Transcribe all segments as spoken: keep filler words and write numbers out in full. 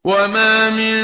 وَمَا مِن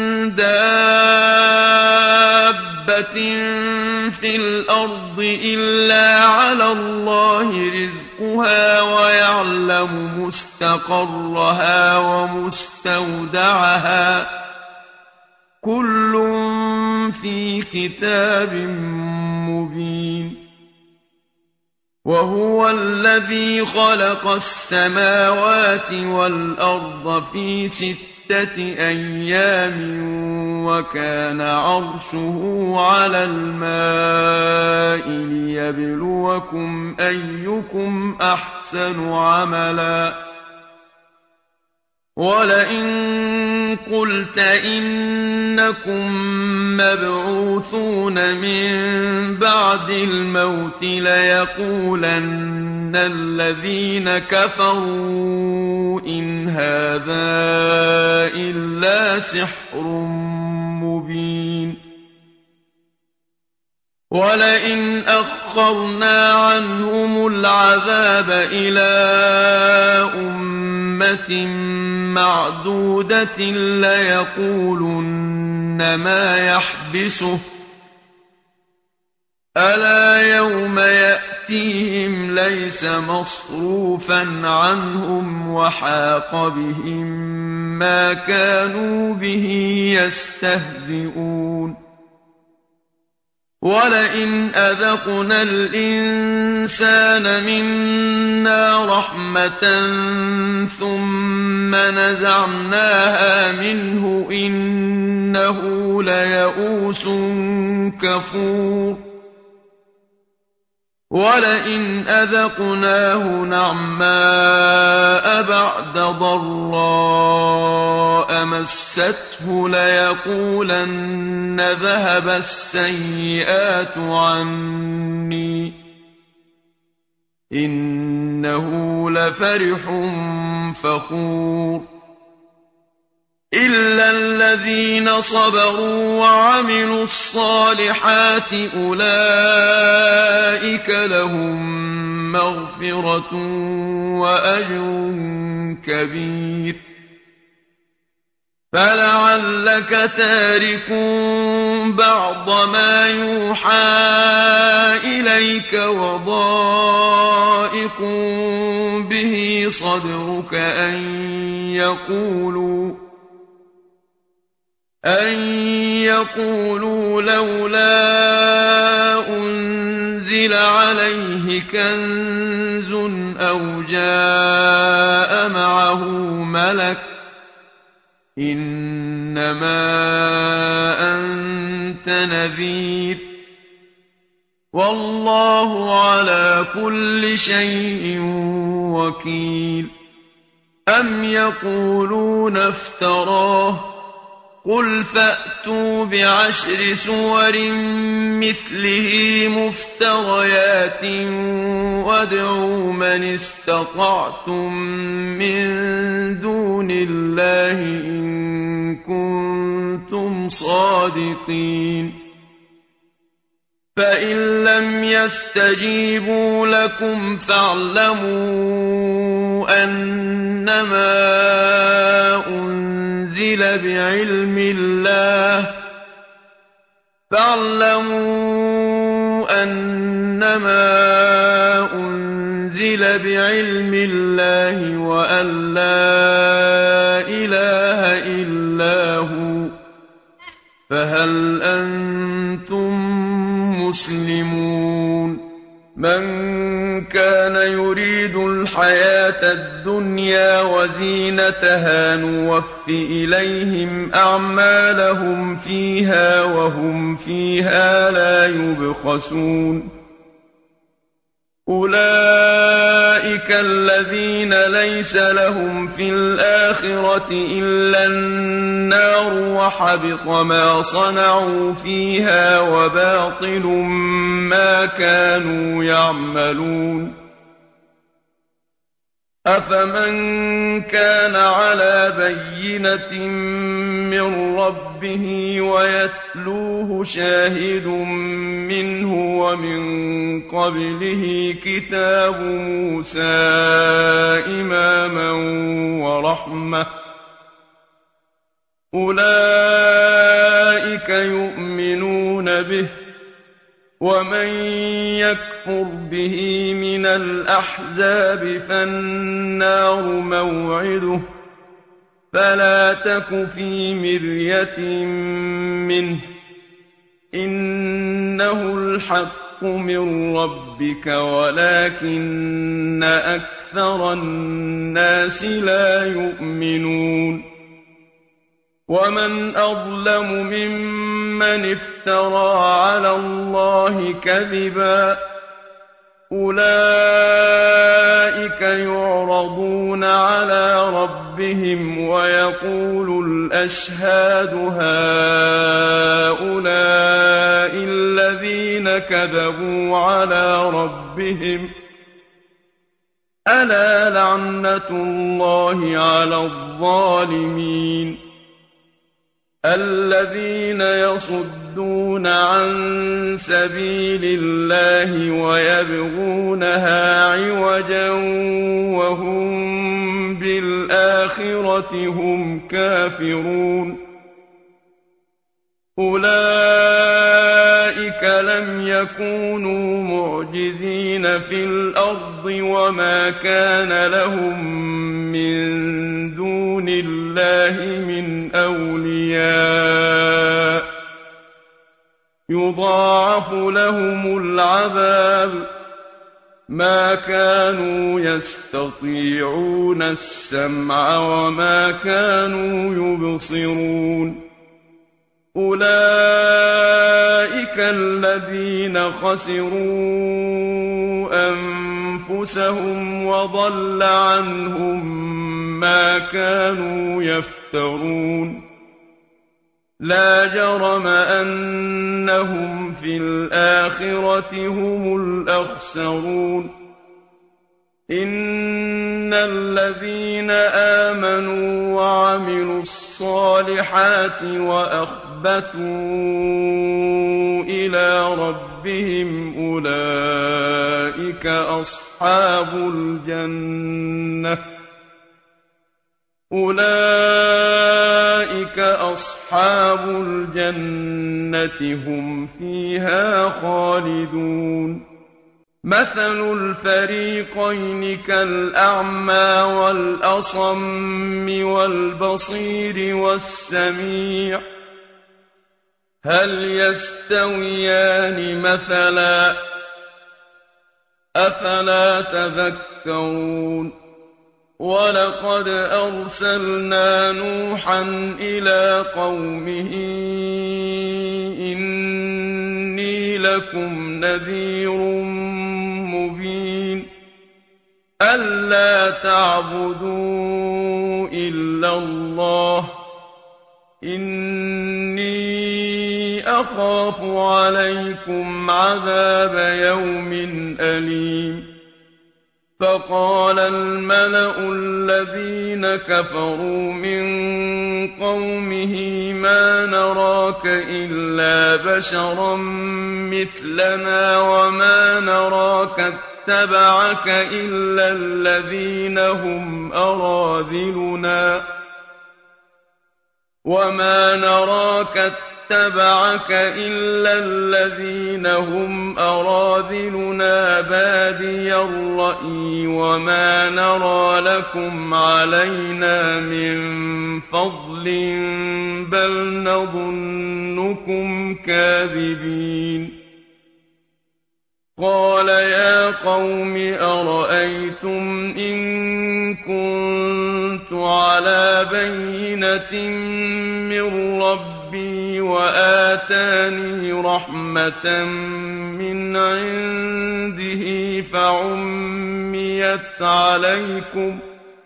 دَابَّةٍ فِي الْأَرْضِ إِلَّا عَلَى اللَّهِ رِزْقُهَا وَيَعْلَمُ مُسْتَقَرَّهَا وَمُسْتَوْدَعَهَا ۚ كُلٌّ فِي كِتَابٍ مُّبِينٍ. وَهُوَ الَّذِي خَلَقَ السَّمَاوَاتِ وَالْأَرْضَ فِي سِتَّةِ أَيَّامٍ وَكَانَ عَرْشُهُ عَلَى الْمَاءِ لِيَبْلُوَكُمْ أَيُّكُمْ أَحْسَنُ عَمَلًا ۗ وَلَئِن قُلْتَ إِنَّكُم مَّبْعُوثُونَ مِن بَعْدِ الْمَوْتِ لَيَقُولَنَّ الَّذِينَ كَفَرُوا إِنْ هَٰذَا إِلَّا سِحْرٌ مُّبِينٌ. وَلَئِنْ أَخَّرْنَا عَنْهُمُ الْعَذَابَ إِلَىٰ أُمَّةٍ مَّعْدُودَةٍ لَّيَقُولُنَّ مَا يَحْبِسُهُ ۗ أَلَا يَوْمَ يَأْتِيهِمْ لَيْسَ مَصْرُوفًا عَنْهُمْ وَحَاقَ بِهِم مَّا كَانُوا بِهِ يَسْتَهْزِئُونَ. وَلَئِنْ أَذَقْنَا الْإِنسَانَ مِنَّا رَحْمَةً ثُمَّ نَزَعْنَاهَا مِنْهُ إِنَّهُ لَيَئُوسٌ كَفُورٌ. وَلَئِنْ أَذَقْنَاهُ نَعْمَاءَ بَعْدَ ضَرَّاءَ مَسَّتْهُ لَيَقُولَنَّ ذَهَبَ السَّيِّئَاتُ عَنِّي ۚ إِنَّهُ لَفَرِحٌ فَخُورٌ. إِلَّا الَّذِينَ صَبَرُوا وَعَمِلُوا الصَّالِحَاتِ أُولَٰئِكَ لَهُم مَّغْفِرَةٌ وَأَجْرٌ كَبِيرٌ. فَلَعَلَّكَ تَارِكٌ بَعْضَ مَا يُوحَىٰ إِلَيْكَ وَضَائِقٌ بِهِ صَدْرُكَ أَن يَقُولُوا أَن يَقُولُوا لَوْلَا أُنزِلَ عَلَيْهِ كَنزٌ أَوْ جَاءَ مَعَهُ مَلَكٌ ۚ إِنَّمَا أَنتَ نَذِيرٌ ۚ وَاللَّهُ عَلَىٰ كُلِّ شَيْءٍ وَكِيلٌ. أَمْ يَقُولُونَ افْتَرَاهُ ۖ قُلْ فَأْتُوا بِعَشْرِ سُوَرٍ مِّثْلِهِ مُفْتَرَيَاتٍ وَادْعُوا مَنِ اسْتَطَعْتُم مِّن دُونِ اللَّهِ إِن كُنتُمْ صَادِقِينَ. فَإِن لَّمْ يَسْتَجِيبُوا لَكُمْ فَاعْلَمُوا أَنَّمَا أُنزِلَ بِعِلْمِ اللَّهِ فَاعْلَمُوا أَنَّمَا أُنزِلَ بِعِلْمِ اللَّهِ وَأَن لَّا إِلَٰهَ إِلَّا هُوَ ۖ فَهَلْ أَنتُم مُّسْلِمُونَ. مَن كَانَ يُرِيدُ الْحَيَاةَ الدُّنْيَا وَزِينَتَهَا نُوَفِّ إِلَيْهِمْ أَعْمَالَهُمْ فِيهَا وَهُمْ فِيهَا لَا يُبْخَسُونَ. أُولَٰئِكَ الَّذِينَ لَيْسَ لَهُمْ فِي الْآخِرَةِ إِلَّا النَّارُ وَحَبِطَ مَا صَنَعُوا فِيهَا وَبَاطِلٌ مَّا كَانُوا يَعْمَلُونَ. أَفَمَن كَانَ عَلَىٰ بَيِّنَةٍ مِّن رَّبِّهِ وَيَتْلُوهُ شَاهِدٌ مِّنْهُ وَمِن قَبْلِهِ كِتَابُ مُوسَىٰ إِمَامًا وَرَحْمَةً ۚ أولئك يؤمنون به، ومن يكفر به من الأحزاب فالنار موعده، فلا تك في مرية منه، إنه الحق من ربك ولكن أكثر الناس لا يؤمنون. ومن أظلم ممن افترى على الله كذبا، أولئك يعرضون على ربهم ويقول الأشهاد هؤلاء الذين كذبوا على ربهم، ألا لعنة الله على الظالمين. الذين يصدون عن سبيل الله ويبغونها عوجا وهم بالآخرة هم كافرون، أولئك لم يكونوا معجزين في الأرض وما كان لهم من دون الله من أولياء، يضاعف لهم العذاب، ما كانوا يستطيعون السمع وما كانوا يبصرون. أولئك الذين خسروا أنفسهم وضل عنهم ما كانوا يفترون. لا جرم أنهم في الآخرة هم الأخسرون. إن الذين آمنوا وعملوا الصالحات وأخبتوا إلى ربهم أولئك أصحاب الجنة أولئك أصحاب الجنة هم فيها خالدون. مثل الفريقين كالأعمى والأصم والبصير والسميع، هل يستويان مثلا؟ أفلا تذكرون. ولقد أرسلنا نوحا إلى قومه إني لكم نذير مبين ألا تعبدوا إلا الله إني أخاف عليكم عذاب يوم أليم. فقال الملأ الذين كفروا من قومه ما نراك إلا بشرا مثلنا وما نراك اتبعك إلا الذين هم أراذلنا وما نراك اتبعك إلا الذين هم أراذلنا بادي الرأي وما نرى لكم علينا من فضل بل نظنكم كاذبين. قال يا قوم أرأيتم إن كنت على بينة من ربي وآتاني رحمة من عنده فعميت عليكم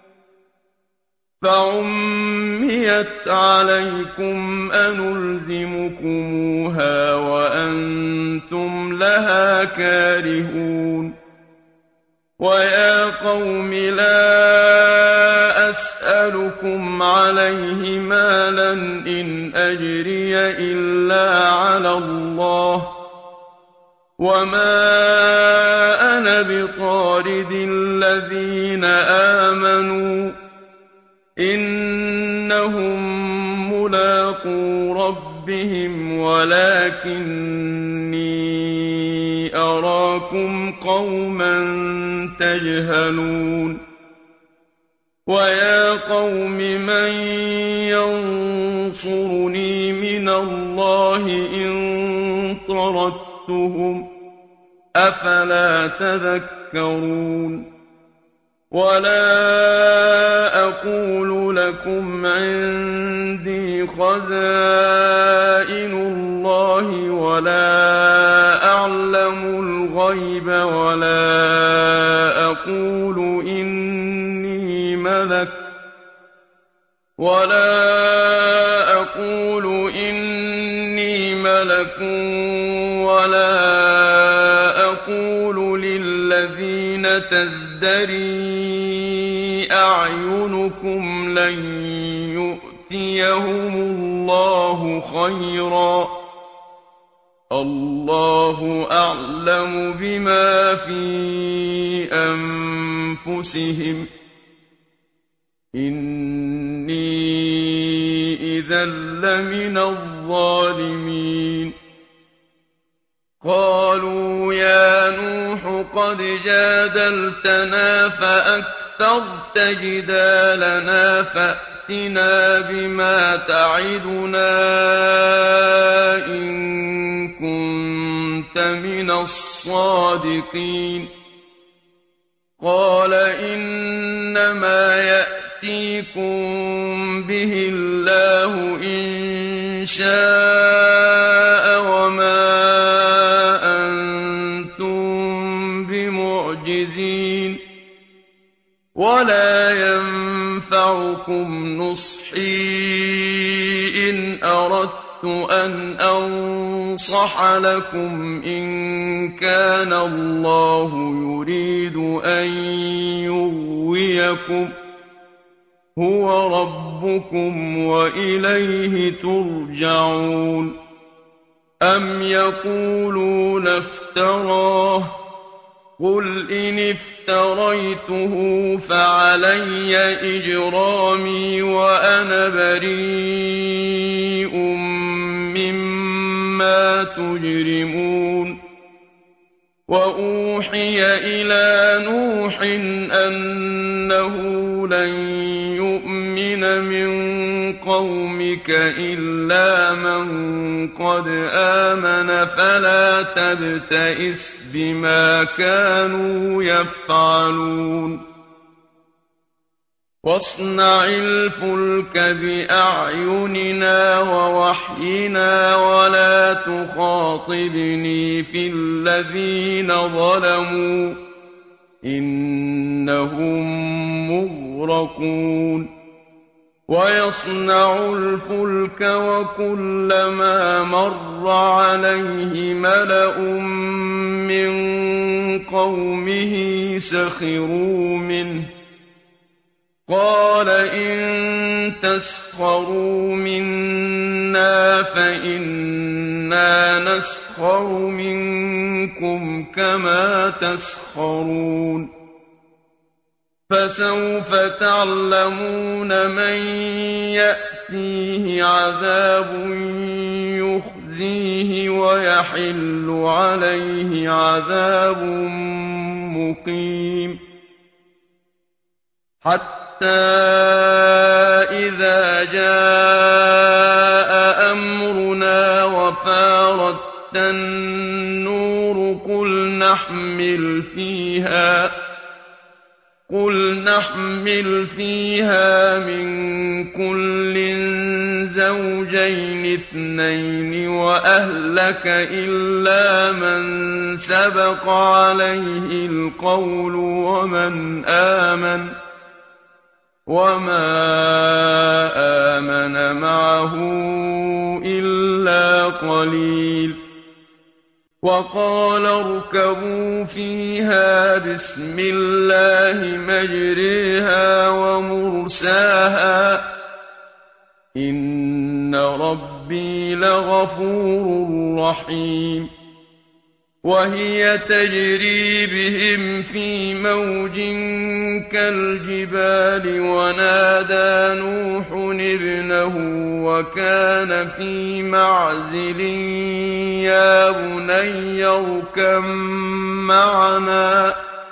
فعميت عليكم أنلزمكموها وأنتم لها كارهون. ويا قوم لا أسألكم عليه مالا إن أجري إلا على الله وما أنا بطارد الذين آمنوا إنهم مُلَاقُو رَبِّهِمْ وَلَٰكِنِّي أَرَاكُمْ قَوْمًا تَجْهَلُونَ وَيَا قَوْمِ مَن يَنصُرُنِي مِنَ اللَّهِ إِن طَرَدتُّهُمْ ۚ أَفَلَا تَذَكَّرُونَ وَلَا أَقُولُ لَكُمْ عِندِي خَزَائِنُ اللَّهِ وَلَا أَعْلَمُ الْغَيْبَ وَلَا أَقُولُ إِنِّي مَلَكٌ وَلَا أَقُولُ إِنِّي مَلَكٌ وَلَا أَقُولُ لِلَّذِينَ تَزْدَرِي أَعْيُنُكُمْ لَن يُؤْتِيَهُمُ اللَّهُ خَيْرًا ۖ اللَّهُ أَعْلَمُ بِمَا فِي أَنفُسِهِمْ ۖ إِنِّي إِذًا لَّمِنَ الظَّالِمِينَ قَالُوا يَا نُوحُ قَدْ جَادَلْتَنَا فَأَكْثَرْتَ جِدَالَنَا فَأْتِنَا بِمَا تَعِدُنَا إِن كُنتَ مِنَ الصَّادِقِينَ قَالَ إِنَّمَا يَأْتِيكُم بِهِ اللَّهُ إِن شَاءَ وَمَا أَنتُم بِمُعْجِزِينَ وَلَا يَنفَعُكُمْ نُصْحِي إِنْ أَرَدتُّ أَنْ أَنصَحَ لَكُمْ إِن كَانَ اللَّهُ يُرِيدُ أَن يُغْوِيَكُمْ هُوَ رَبُّكُمْ وَإِلَيْهِ تُرْجَعُونَ أَمْ يَقُولُونَ افْتَرَاهُ ۖ قُلْ إِنِ افْتَرَيْتُهُ فَعَلَيَّ إِجْرَامِي وَأَنَا بَرِيءٌ مِّمَّا تُجْرِمُونَ وَأُوحِيَ إِلَىٰ نُوحٍ أَنَّهُ لَن يُؤْمِنَ مِن قَوْمِكَ إِلَّا مَن قَدْ آمَنَ فَلَا تَبْتَئِسْ بِمَا كَانُوا يَفْعَلُونَ وَاصْنَعِ الْفُلْكَ بِأَعْيُنِنَا وَوَحْيِنَا وَلَا تُخَاطِبْنِي فِي الَّذِينَ ظَلَمُوا إِنَّهُم مُّغْرَقُونَ وَيَصْنَعُ الْفُلْكَ وَكُلَّمَا مَرَّ عَلَيْهِ مَلَأٌ مِّن قَوْمِهِ سَخِرُوا مِنْهُ قَالَ إِن تَسْخَرُوا مِنَّا فَإِنَّا نَسْخَرُ مِنكُمْ كَمَا تَسْخَرُونَ فَسَوْفَ تَعْلَمُونَ مَن يَأْتِيهِ عَذَابٌ يُخْزِيهِ وَيَحِلُّ عَلَيْهِ عَذَابٌ مُّقِيمٌ حَتَّىٰ إِذَا جَاءَ أَمْرُنَا وَفَارَتِ النُّورُ قُلْ نَحْمِلُ فِيهَا قُلْ نَحْمِلُ فِيهَا مِن كُلٍّ زَوْجَيْنِ اثْنَيْنِ وَأَهْلَكَ إِلَّا مَن سَبَقَ عَلَيْهِ الْقَوْلُ وَمَنْ آمَنَ وَمَا آمَنَ مَعَهُ إِلَّا قَلِيلٌ وَقَالَ ارْكَبُوا فِيهَا بِسْمِ اللَّهِ مَجْرَاهَا وَمُرْسَاهَا ۚ إِنَّ رَبِّي لَغَفُورٌ رَّحِيمٌ وهي تجري بهم في موج كالجبال ونادى نوح ابنه وكان في معزل يا بني اركب معنا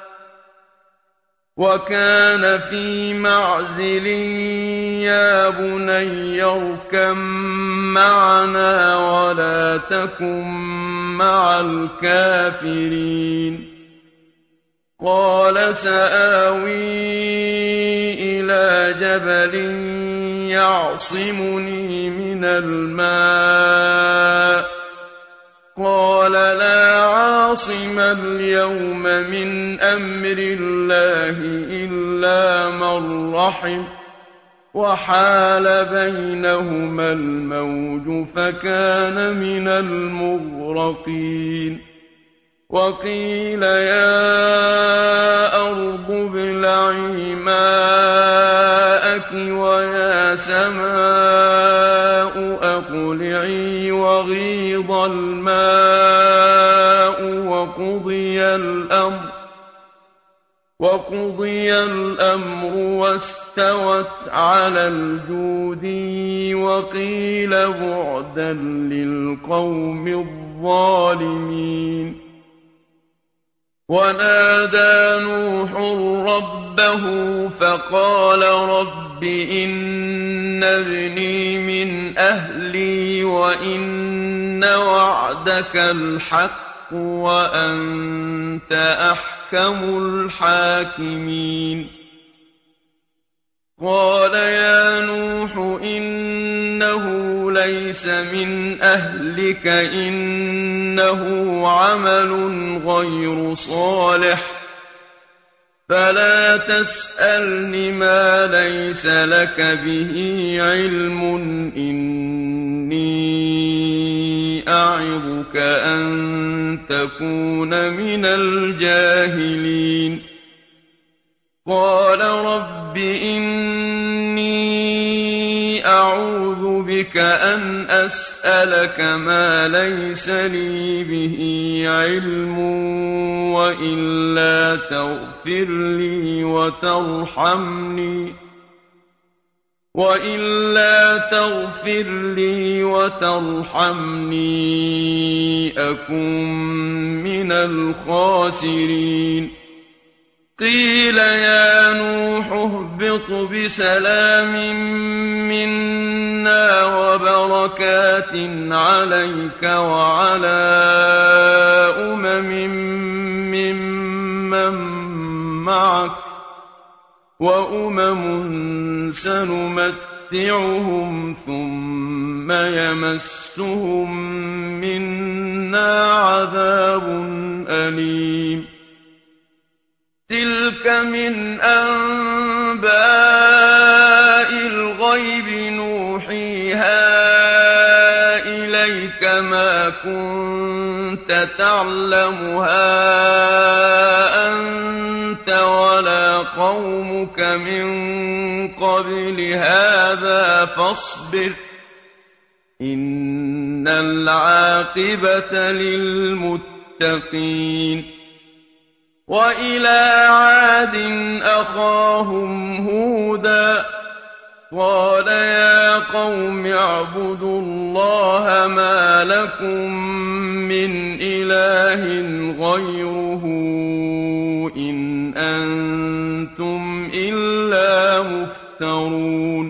وكان في معزل يا بني اركب معنا ولا تكن مع الكافرين قال سآوي إلى جبل يعصمني من الماء قال لا عاصم اليوم من أمر الله إلا من رحم وحال بينهما الموج فكان من المغرقين وقيل يا أرض ابلعي ماءك ويا سماء أقلعي وغيض الماء وقضي الأمر وقضي الأمر واستوت على الجودي وقيل بعدا للقوم الظالمين ونادى نوح ربه فقال رب إن ابني من أهلي وإن وعدك الحق وأنت أحكم الحاكمين قال يا نوح إنه ليس من أهلك إنه عمل غير صالح فلا تسألني ما ليس لك به علم إني أعظك أن تكون من الجاهلين قال رب إني أعوذ بك أن أسألك ما ليس لي به علم وإلا تغفر لي وترحمني وإلا تغفر لي وترحمني أكن من الخاسرين قيل يا نوح اهبط بسلام منا وبركات عليك وعلى أمم ممن معك وأمم سنمتعهم ثم يمسهم منا عذاب أليم تلك من أنباء الغيب نوحيها إليك ما كنت تعلمها أنت ولا قومك من قبل هذا فاصبر إن العاقبة للمتقين وإلى عاد أخاهم هودا قال يا قوم اعبدوا الله ما لكم من إله غيره إن أنتم إلا مفترون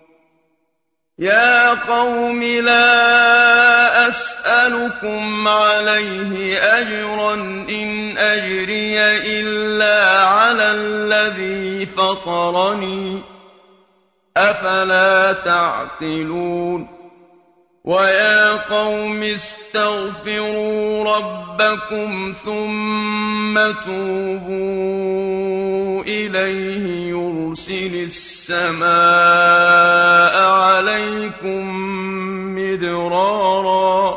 يا قوم لا أسألكم عليه أجرا إن أجري إلا على الذي فطرني أفلا تعقلون ويا قوم استغفروا ربكم ثم توبوا إليه يرسل السماء عليكم مدرارا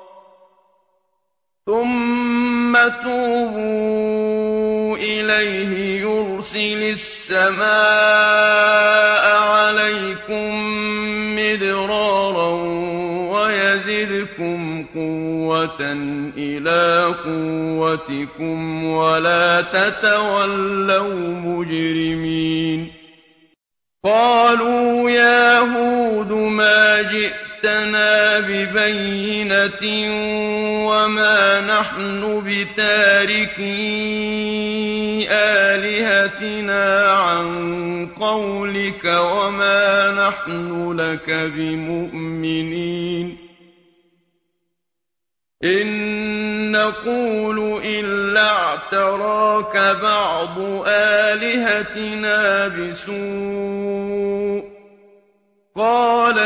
ثم توبوا إليه يرسل السماء عليكم مدرارا وَيَزِدْكُمْ قُوَّةً إِلَىٰ قُوَّتِكُمْ وَلَا تَتَوَلَّوْا مُجْرِمِينَ قَالُوا يَا هُودُ مَا جِئْتَنَا بِبَيِّنَةٍ وَمَا نَحْنُ بِتَارِكِي آلِهَتِنَا عَن قَوْلِكَ وَمَا نَحْنُ لَكَ بِمُؤْمِنِينَ إِن نَّقُولُ إِلَّا اعْتَرَاكَ بَعْضُ آلِهَتِنَا بِسُوءٍ ۗ قَالَ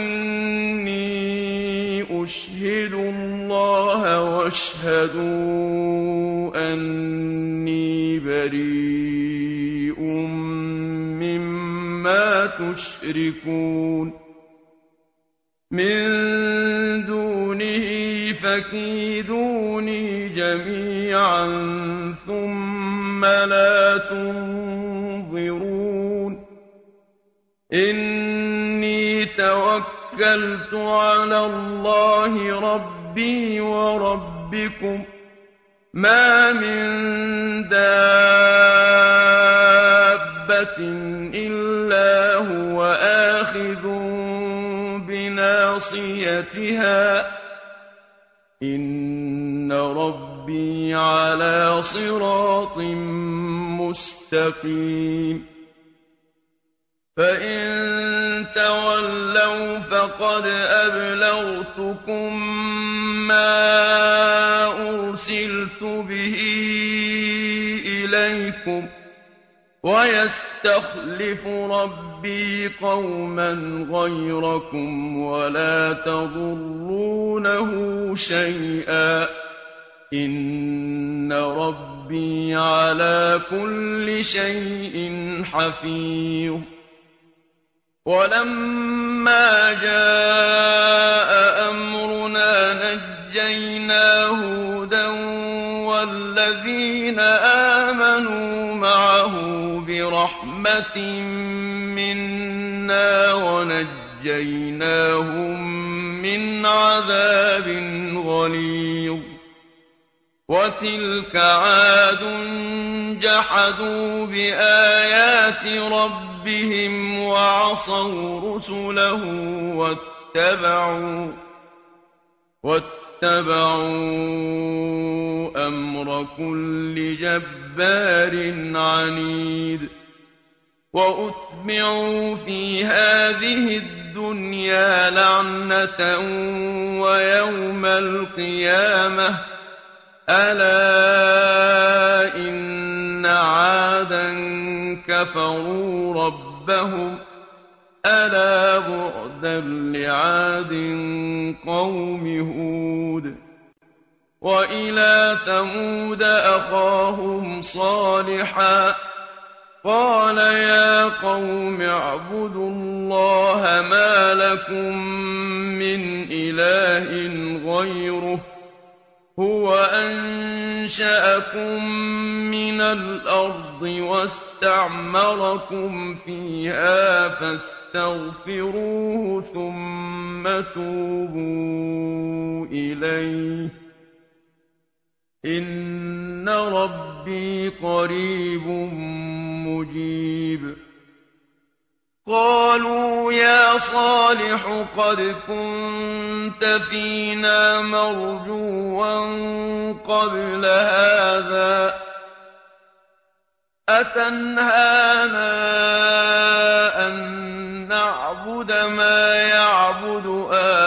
إِنِّي أُشْهِدُ اللَّهَ وَاشْهَدُوا أَنِّي بَرِيءٌ مِّمَّا تُشْرِكُونَ مِن دُونِهِ فَكِيدُونِي جَمِيعًا ثُمَّ لَا تُنظِرُونِ إِنِّي تَوَكَّلْتُ عَلَى اللَّهِ رَبِّي وَرَبِّكُم مَّا مِن دَابَّةٍ إِلَّا هُوَ آخِذٌ بِنَاصِيَتِهَا ۚ إِنَّ رَبِّي عَلَىٰ صِرَاطٍ مُّسْتَقِيمٍ فَإِن تَوَلَّوْا فَقَدْ أَبْلَغْتُكُم مَّا أُرْسِلْتُ بِهِ إِلَيْكُمْ ۖ وَيَسْتَخْلِفُ رَبِّي قَوْمًا غَيْرَكُمْ وَلَا تَضُرُّونَهُ شَيْئًا ۚ إِنَّ رَبِّي عَلَىٰ كُلِّ شَيْءٍ حَفِيظٌ وَلَمَّا جَاءَ أَمْرُنَا نَجَّيْنَا هُودًا وَالَّذِينَ آمَنُوا مَعَهُ بِرَحْمَةٍ مِّنَّا وَنَجَّيْنَاهُم مِّنْ عَذَابٍ غَلِيظٍ وَتِلْكَ عَادٌ جَحَدُوا بِآيَاتِ رَبِّهِمْ وَعَصَوْا رُسُلَهُ وَاتَّبَعُوا وَاتَّبَعُوا أَمْرَ كُلِّ جَبَّارٍ عَنِيدٍ وَأُتْبِعُوا فِي هَٰذِهِ الدُّنْيَا لَعْنَةً وَيَوْمَ الْقِيَامَةِ ۗ أَلَا إِنَّ عَادًا كَفَرُوا رَبَّهُمْ ۗ أَلَا بُعْدًا لِّعَادٍ قَوْمِ هُودٍ وَإِلَىٰ ثَمُودَ أَخَاهُمْ صَالِحًا ۗ قَالَ يَا قَوْمِ اعْبُدُوا اللَّهَ مَا لَكُم مِّنْ إِلَٰهٍ غَيْرُهُ ۖ هُوَ أَنشَأَكُم مِّنَ الْأَرْضِ وَاسْتَعْمَرَكُمْ فِيهَا فَاسْتَغْفِرُوهُ ثُمَّ تُوبُوا إِلَيْهِ ۚ إِنَّ رَبِّي قَرِيبٌ مُّجِيبٌ قَالُوا يَا صَالِحُ قَدْ كُنتَ فِينَا مَرْجُوًّا قَبْلَ هَٰذَا ۖ أَتَنْهَانَا أَن نَّعْبُدَ مَا يَعْبُدُ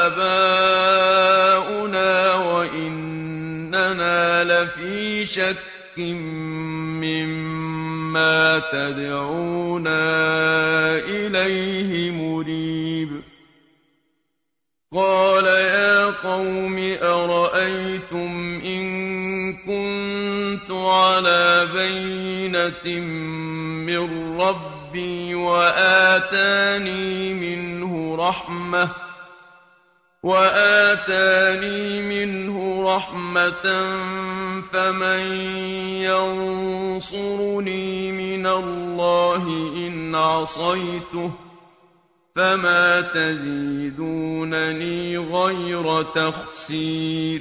آبَاؤُنَا وَإِنَّنَا لَفِي شَكٍّ مِّمَّا تَدْعُونَا إِلَيْهِ مُرِيبٍ قَالَ يَا قَوْمِ أَرَأَيْتُمْ إِن كُنتُ عَلَىٰ بَيِّنَةٍ مِّن رَّبِّي وَآتَانِي مِنْهُ رَحْمَةً وَآتَانِي مِنْهُ رَحْمَةً فَمَن يَنصُرُنِي مِنَ اللَّهِ إِنْ عَصَيْتُهُ ۖ فما تزيدونني غير تخسير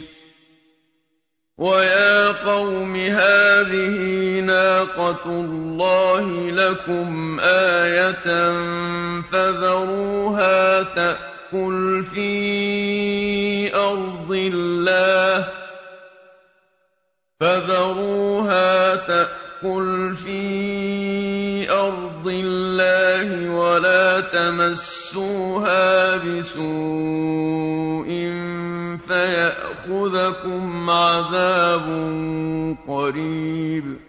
ويا قوم هذه ناقة الله لكم آية فذروها تأكل في أرض الله فذروها تأكل في أرض الله ولا تمسوها بسوء فيأخذكم عذاب قريب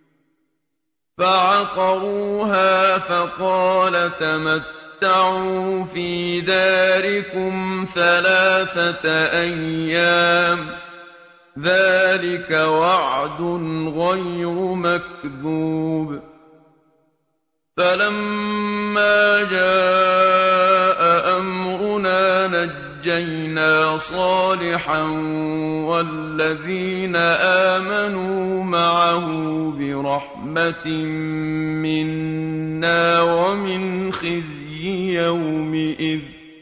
فعقروها فقال تمتعوا في داركم ثلاثة أيام ذلك وعد غير مكذوب فلما جاء أمرنا نجينا صالحا والذين آمنوا معه برحمة منا ومن خزي يومئذ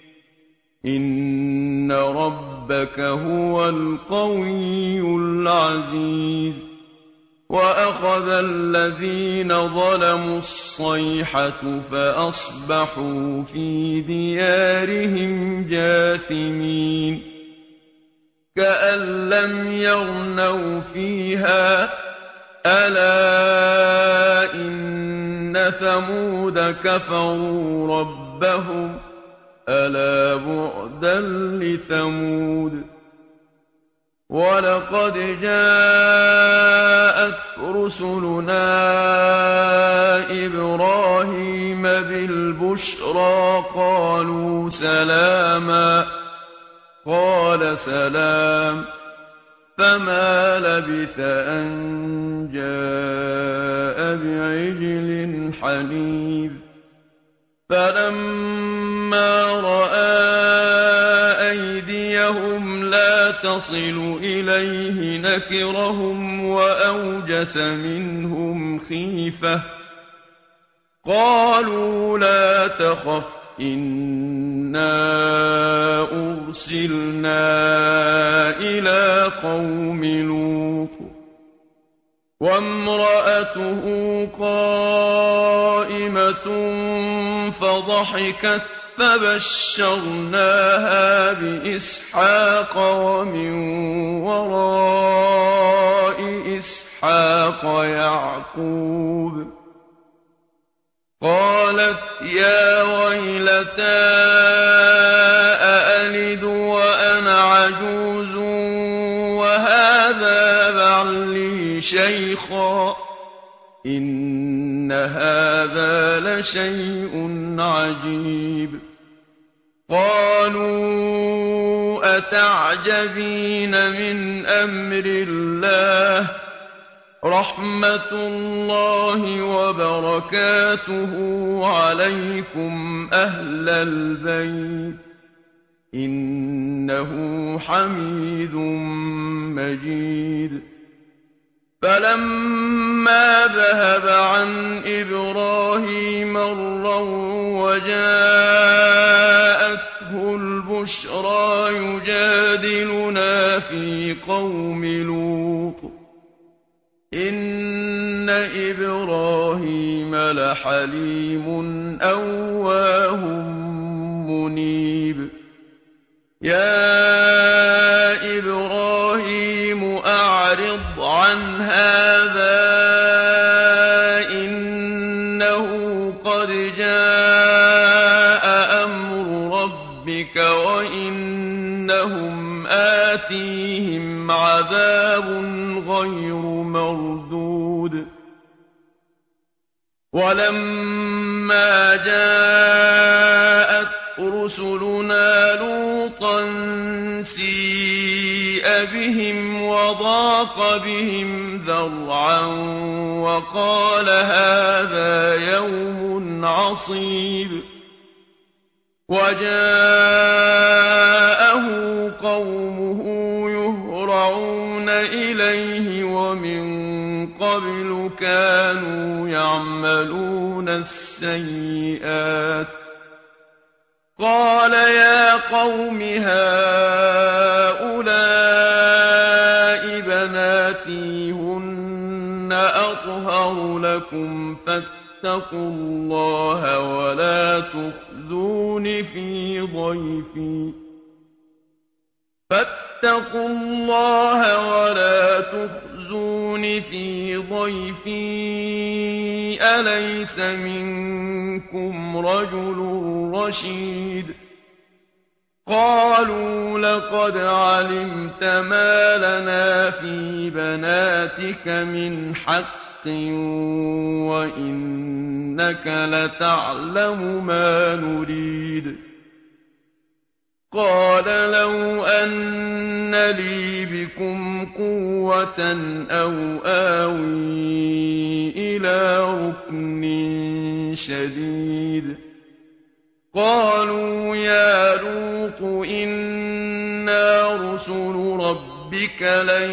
إن ربك هو القوي العزيز وأخذ الذين ظلموا الصيحة فأصبحوا في ديارهم جاثمين كأن لم يغنوا فيها ألا إن ثمود كفروا ربهم ألا بعدا لثمود ولقد جاءت رسلنا إبراهيم بالبشرى قالوا سلاما قال سلام فما لبث أن جاء بعجل حنيذ فلما رأى أيديهم لا تصل إليه نكرهم وأوجس منهم خيفة قالوا لا تخف إنا أرسلنا إلى قوم لوط وامرأته قائمة فضحكت فبشرناها بإسحاق ومن وراء إسحاق يعقوب قالت يا ويلتى أألد وأنا عجوز وهذا بعلي شيخا إن هذا لشيء عجيب قالوا أتعجبين من أمر الله رحمة الله وبركاته عليكم أهل البيت إنه حميد مجيد فلما ذهب عن إبراهيم الروع وجاءته البشرى يجادلنا في قوم لوط إن إبراهيم لحليم أواه منيب يا إبراهيم أعرض عن هذا إنه قد جاء أمر ربك وإنهم آتيهم عذاب غير مردود ولما جاءت رسلنا لوطا سيء بهم وضاق بهم ذرعا وقال هذا يوم عصيب وجاءه قومه يهرعون إليه ومن قبل كانوا يعملون السيئات قوم هؤلاء بناتي هن أطهر لكم فاتقوا الله ولا تخزون في ضيفي فاتقوا الله ولا تخزون في ضيفي أليس منكم رجل رشيد قالوا لقد علمت ما لنا في بناتك من حق وإنك لتعلم ما نريد قال لو أن لي بكم قوة أو آوي إلى ركن شديد قالوا يا لوط إنا رسل ربك لن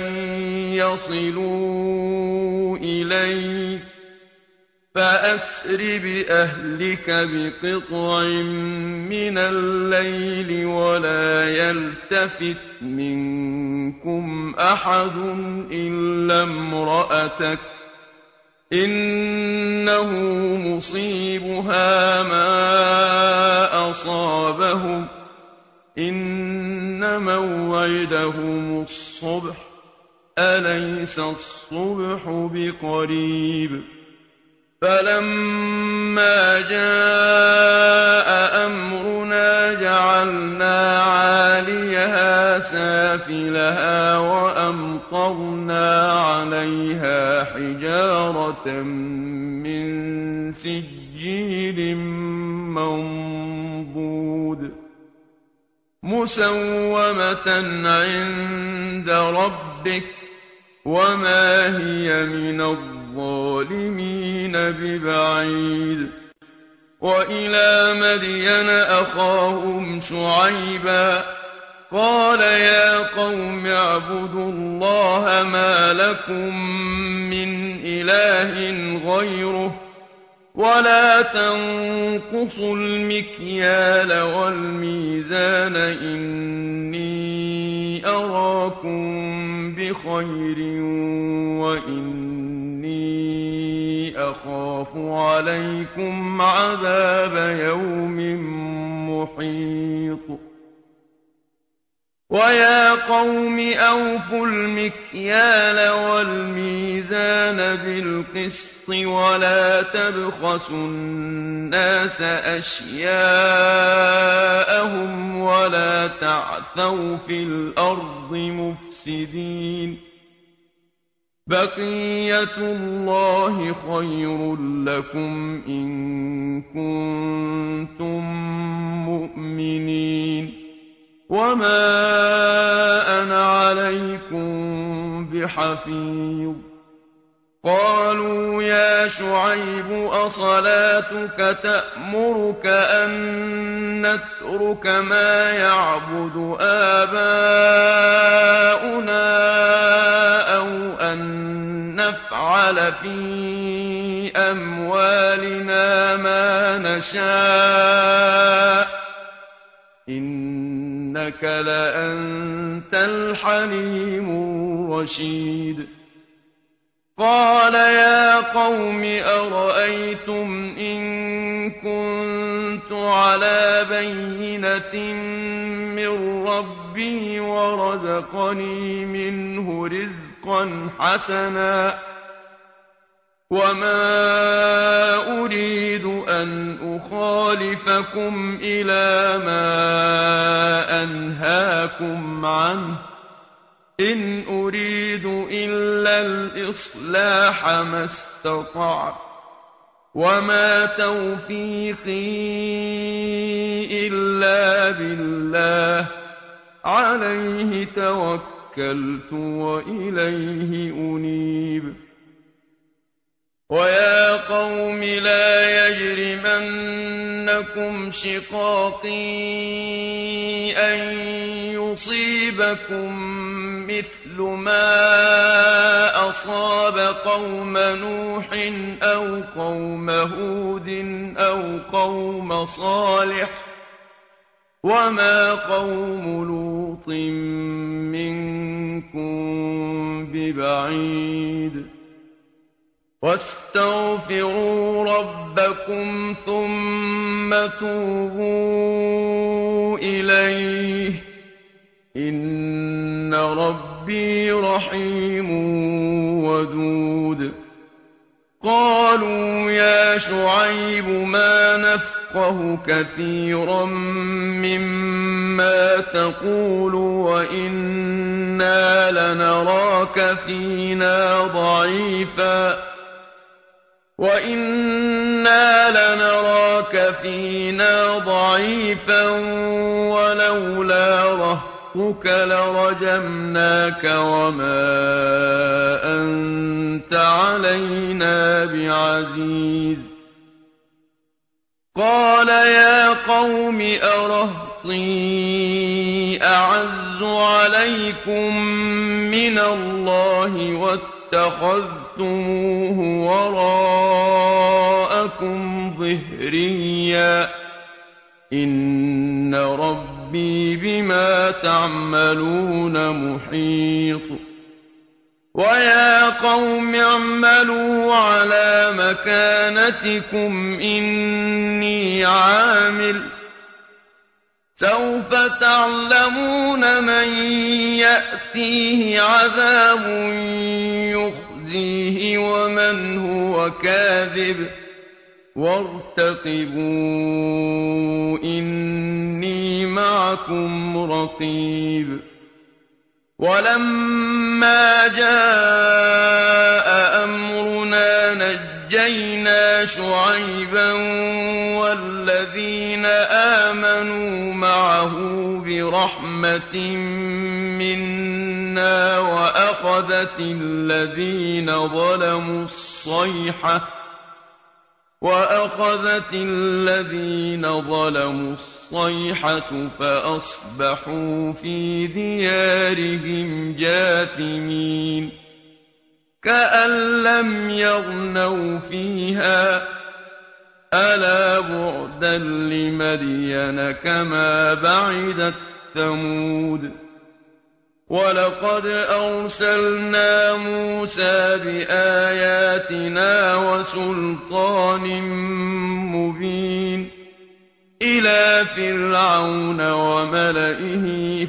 يصلوا إليك فأسر بأهلك بقطع من الليل ولا يلتفت منكم أحد إلا امرأتك إنه مصيبها ما أصابهم إن موعدهم الصبح أليس الصبح بقريب فلما جاء أمرنا جعلنا عاليها سافلها وأمطرنا عليها حجارة من سجيل منضود مسومة عند ربك وما هي من الظالمين ببعيد وإلى مدين أخاهم شعيبا قال يا قوم اعبدوا الله ما لكم من إله غيره ولا تنقصوا المكيال والميزان إني أراكم بخير وإني أخاف عليكم عذاب يوم محيط ويا قوم أوفوا المكيال والميزان بالقسط ولا تبخسوا الناس أشياءهم ولا تعثوا في الأرض مفسدين بقية الله خير لكم إن كنتم مؤمنين وما أنا عليكم بحفيظ قالوا يا شعيب أصلاتك تأمرك أن نترك ما يعبد آباؤنا أو أن نفعل في أموالنا ما نشاء إنك لأنت الحليم الرشيد قال يا قوم أرأيتم إن كنت على بينة من ربي ورزقني منه رزقا حسنا وما أريد أن أخالفكم إلى ما أنهاكم عنه إن أريد إلا الإصلاح ما استطعت وما توفيقي إلا بالله عليه توكلت وإليه أنيب ويا قوم لا يجرمنكم شقاقي أن يصيبكم مثل ما أصاب قوم نوح أو قوم هود أو قوم صالح وَمَا قَوْمُ لُوطٍ مِّنكُم بِبَعِيدٍ وَاسْتَغْفِرُوا رَبَّكُمْ ثُمَّ تُوبُوا إِلَيْهِ ۚ إِنَّ رَبِّي رَحِيمٌ وَدُودٌ قَالُوا يَا شُعَيْبُ مَا نَفْقَهُ كَثِيرًا مِّمَّا تَقُولُ وَإِنَّا لَنَرَاكَ فِينَا ضَعِيفًا وَإِنَّا لَنَرَاكَ فِينَا ضَعِيفًا وَلَوْلَا رَهْطُكَ لَرَجَمْنَاكَ وَمَا أَنتَ عَلَيْنَا بِعَزِيزٍ قَالَ يَا قَوْمِ أَرَهْطِي أَعَزُّ عَلَيْكُم مِّنَ اللَّهِ وَاتَّخَذْتُمُوهُ وَرَاءَكُمْ ظِهْرِيًّا ۖ إِنَّ رَبِّي بِمَا تَعْمَلُونَ مُحِيطٌ وَيَا قَوْمِ اعْمَلُوا عَلَىٰ مَكَانَتِكُمْ إِنِّي عَامِلٌ ۖ سَوْفَ تَعْلَمُونَ مَن يَأْتِيهِ عَذَابٌ يُخْزِيهِ وَمَنْ هُوَ كَاذِبٌ وَارْتَقِبُوا إِنِّي مَعَكُمْ رَقِيبٌ وَلَمَّا جَاءَ أَمْرُنَا نَجَّيْنَا شُعَيْبًا وَالَّذِينَ آمَنُوا مَعَهُ بِرَحْمَةٍ مِّنَّا وَأَخَذَتِ الَّذِينَ ظَلَمُوا الصَّيْحَةُ وَأَخَذَتِ الَّذِينَ ظَلَمُوا الصَّيْحَةُ فَأَصْبَحُوا فِي دِيَارِهِمْ جَاثِمِينَ كَأَن لَّمْ يَغْنَوْا فِيهَا ۗ أَلَا بُعْدًا لِّمَدْيَنَ كَمَا بَعِدَتْ ثَمُودُ وَلَقَدْ أَرْسَلْنَا مُوسَىٰ بِآيَاتِنَا وَسُلْطَانٍ مُّبِينٍ إِلَىٰ فِرْعَوْنَ وَمَلَئِهِ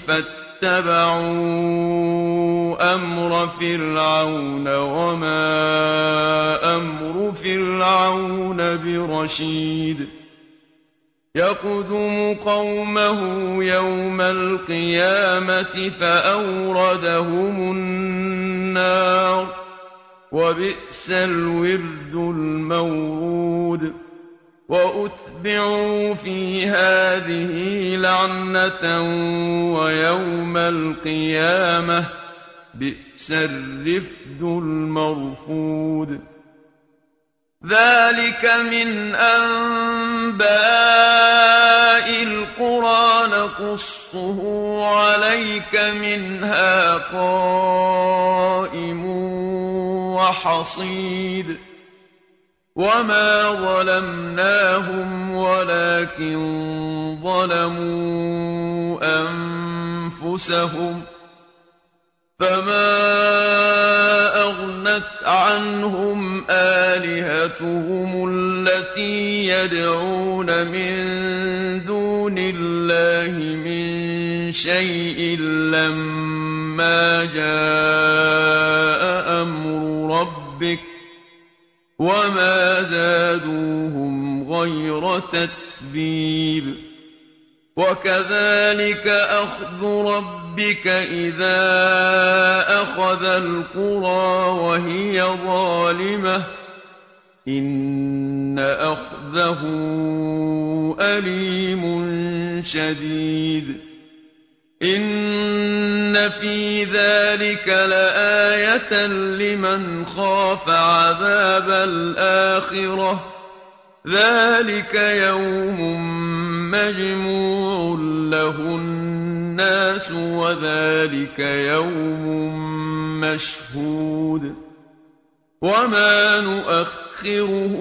فَاتَّبَعُوا أَمْرَ فِرْعَوْنَ وَمَا أَمْرُ فِرْعَوْنَ بِرَشِيدٍ يَقْدُمُ قَوْمَهُ يَوْمَ الْقِيَامَةِ فَأَوْرَدَهُمُ النَّارَ ۖ وَبِئْسَ الْوِرْدُ الْمَوْرُودُ وَأُتْبِعُوا فِي هَٰذِهِ لَعْنَةً وَيَوْمَ الْقِيَامَةِ بِئْسَ الرِّفْدُ الْمَرْفُودُ ذَٰلِكَ مِنْ أَنبَاءِ الْقُرَىٰ نَقُصُّهُ عَلَيْكَ ۖ مِنْهَا قَائِمٌ وَحَصِيدٌ وَمَا ظَلَمْنَاهُمْ وَلَٰكِن ظَلَمُوا أَنفُسَهُمْ ۖ فَمَا أَغْنَتْ عَنْهُمْ آلِهَتُهُمُ الَّتِي يَدْعُونَ مِن دُونِ اللَّهِ مِن شَيْءٍ لَّمَّا جَاءَ أَمْرُ رَبِّكَ ۖ وَمَا زَادُوهُمْ غَيْرَ تَتْبِيبٍ وَكَذَٰلِكَ أَخْذُ رَبِّكَ إِذَا أَخَذَ الْقُرَىٰ وَهِيَ ظَالِمَةٌ ۚ إِنَّ أَخْذَهُ أَلِيمٌ شَدِيدٌ إِنَّ فِي ذَٰلِكَ لَآيَةً لِّمَنْ خَافَ عَذَابَ الْآخِرَةِ ۚ ذَٰلِكَ يَوْمٌ مَّجْمُوعٌ لَّهُ النَّاسُ وَذَٰلِكَ يَوْمٌ مَّشْهُودٌ وَمَا نُؤَخِّرُهُ نُؤَخِّرُهُ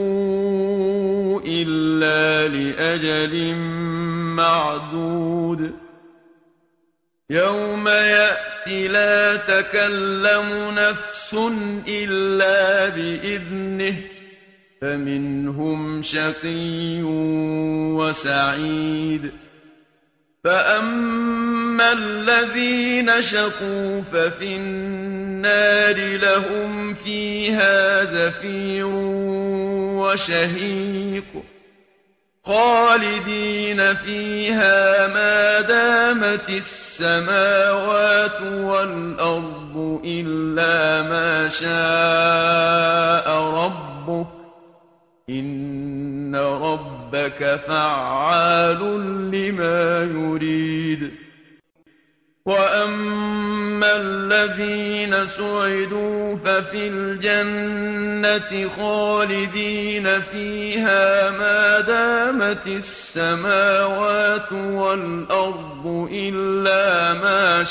إِلَّا لِأَجَلٍ مَّعْدُودٍ يَوْمَ يَأْتِ لَا تَكَلَّمُ نَفْسٌ إِلَّا بِإِذْنِهِ فَمِنْهُمْ شَقِيٌّ وَسَعِيدٌ فَأَمَّا الَّذِينَ شَقُوا فَفِي النَّارِ لَهُمْ فِيهَا زَفِيرٌ وَشَهِيقٌ خَالِدِينَ فِيهَا مَا دَامَتِ السَّمَاوَاتُ وَالْأَرْضُ إِلَّا مَا شَاءَ رَبُّكَ ۚ إِنَّ رَبَّكَ فَعَّالٌ لِّمَا يُرِيدُ وَأَمَّا الَّذِينَ سُعِدُوا فَفِي الْجَنَّةِ خَالِدِينَ فِيهَا مَا دَامَتِ السَّمَاوَاتُ وَالْأَرْضُ إِلَّا مَا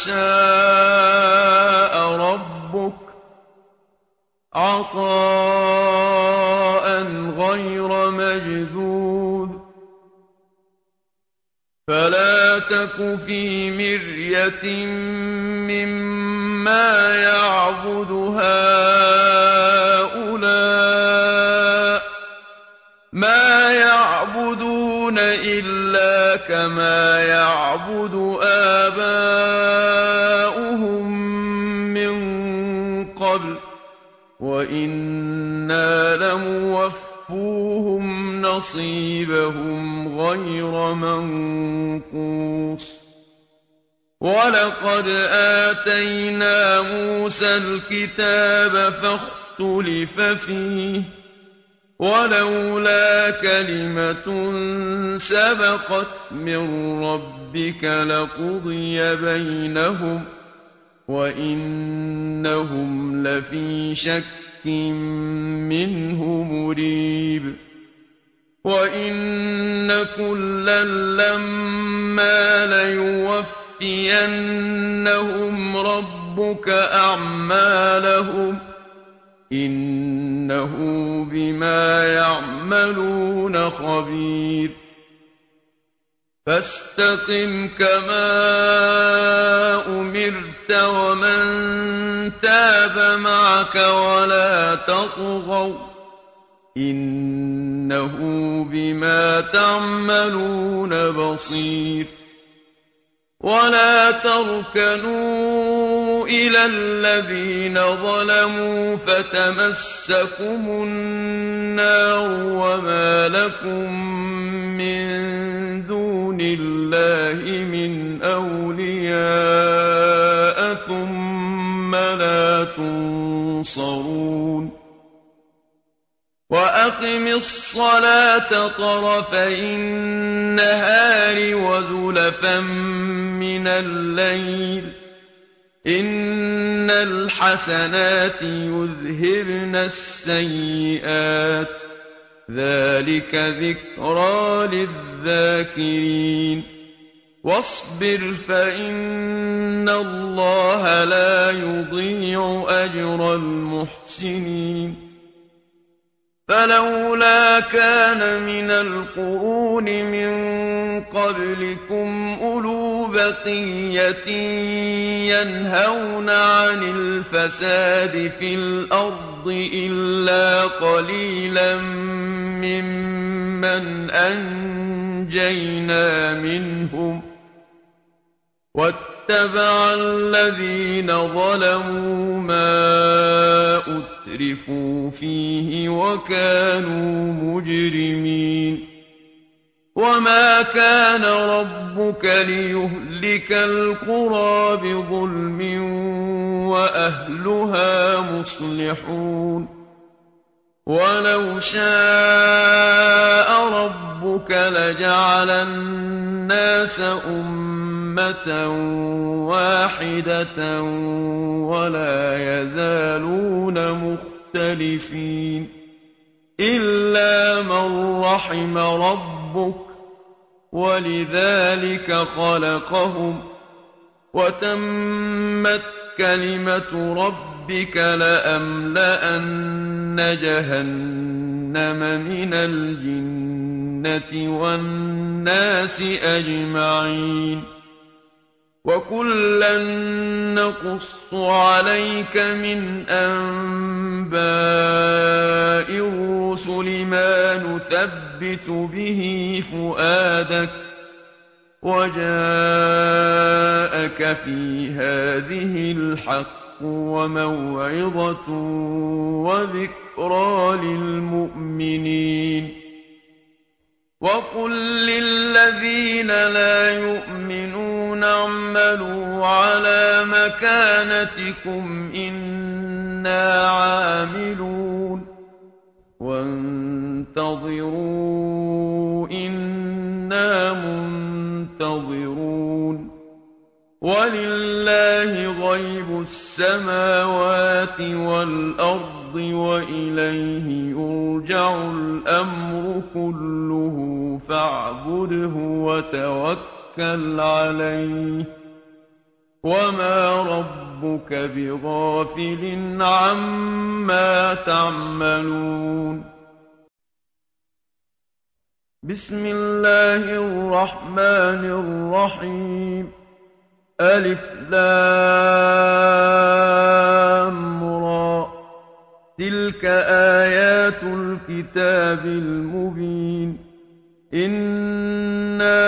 شَاءَ رَبُّكَ عَطَاءً غَيْرَ مَجْذُوذٍ فَلَا تَكُ فِي مِرْيَةٍ مِّمَّا يَعْبُدُ هَٰؤُلَاءِ ۚ مَا يَعْبُدُونَ إِلَّا كَمَا يَعْبُدُ آبَاؤُهُم مِّن قَبْلُ ۚ وَإِنَّا لَمُوَفُّوهُمْ نَصِيبَهُمْ غَيْرَ مَنقُوصٍ وَلَقَدْ آتَيْنَا مُوسَى الْكِتَابَ فَاخْتُلِفَ فِيهِ ۚ وَلَوْلَا كَلِمَةٌ سَبَقَتْ مِن رَّبِّكَ لَقُضِيَ بَيْنَهُمْ ۚ وَإِنَّهُمْ لَفِي شَكٍّ مِّنْهُ مُرِيبٍ وَإِنَّ كُلًّا لَّمَّا لَيُوَفِّيَنَّهُمْ رَبُّكَ أَعْمَالَهُمْ ۚ إِنَّهُ بِمَا يَعْمَلُونَ خَبِيرٌ فَاسْتَقِمْ كَمَا أُمِرْتَ وَمَن تَابَ مَعَكَ وَلَا تَطْغَوْا ۚ إِنَّهُ بِمَا تَعْمَلُونَ بَصِيرٌ وَلَا تَرْكَنُوا إِلَى الَّذِينَ ظَلَمُوا فَتَمَسَّكُمُ النَّارُ وَمَا لَكُم مِّن دُونِ اللَّهِ مِنْ أَوْلِيَاءَ ثُمَّ لَا تُنصَرُونَ وَأَقِمِ الصَّلَاةَ طَرَفَيِ النَّهَارِ وَزُلَفًا مِّنَ اللَّيْلِ ۚ إِنَّ الْحَسَنَاتِ يُذْهِبْنَ السَّيِّئَاتِ ۚ ذَٰلِكَ ذِكْرَىٰ لِلذَّاكِرِينَ وَاصْبِرْ فَإِنَّ اللَّهَ لَا يُضِيعُ أَجْرَ الْمُحْسِنِينَ فَلَوْلَا كَانَ مِنَ الْقُرُونِ مِن قَبْلِكُمْ أُولُو بَقِيَّةٍ يَنْهَوْنَ عَنِ الْفَسَادِ فِي الْأَرْضِ إِلَّا قَلِيلًا مِّمَّنْ أَنجَيْنَا مِنْهُمْ ۗ وَاتَّبَعَ الَّذِينَ ظَلَمُوا مَا أُتْرِفُوا فِيهِ وَكَانُوا مُجْرِمِينَ وَمَا كَانَ رَبُّكَ لِيُهْلِكَ الْقُرَىٰ بِظُلْمٍ وَأَهْلُهَا مُصْلِحُونَ وَلَوْ شَاءَ رَبُّكَ لَجَعَلَ النَّاسَ أُمَّةً وَاحِدَةً وَلَا يَزَالُونَ مُخْتَلِفِينَ إِلَّا مَن رَّحِمَ رَبُّكَ ۚ وَلِذَٰلِكَ خَلَقَهُمْ ۗ وَتَمَّتْ كَلِمَةُ رَبِّكَ لَأَمْلَأَنَّ جَهَنَّمَ من الجنة والناس أجمعين وكلا نقص عليك من أنباء الرسل ما نثبت به فؤادك وجاءك في هذه الحق وموعظة وذكرى للمؤمنين وقل للذين لا يؤمنون اعملوا على مكانتكم إنا عاملون وانتظروا إنا منتظرون ولله غيب السماوات والأرض وإليه يرجع الأمر كله فاعبده وتوكل عليه وما ربك بغافل عما تعملون بسم الله الرحمن الرحيم ألف لام را تلك آيات الكتاب المبين إنا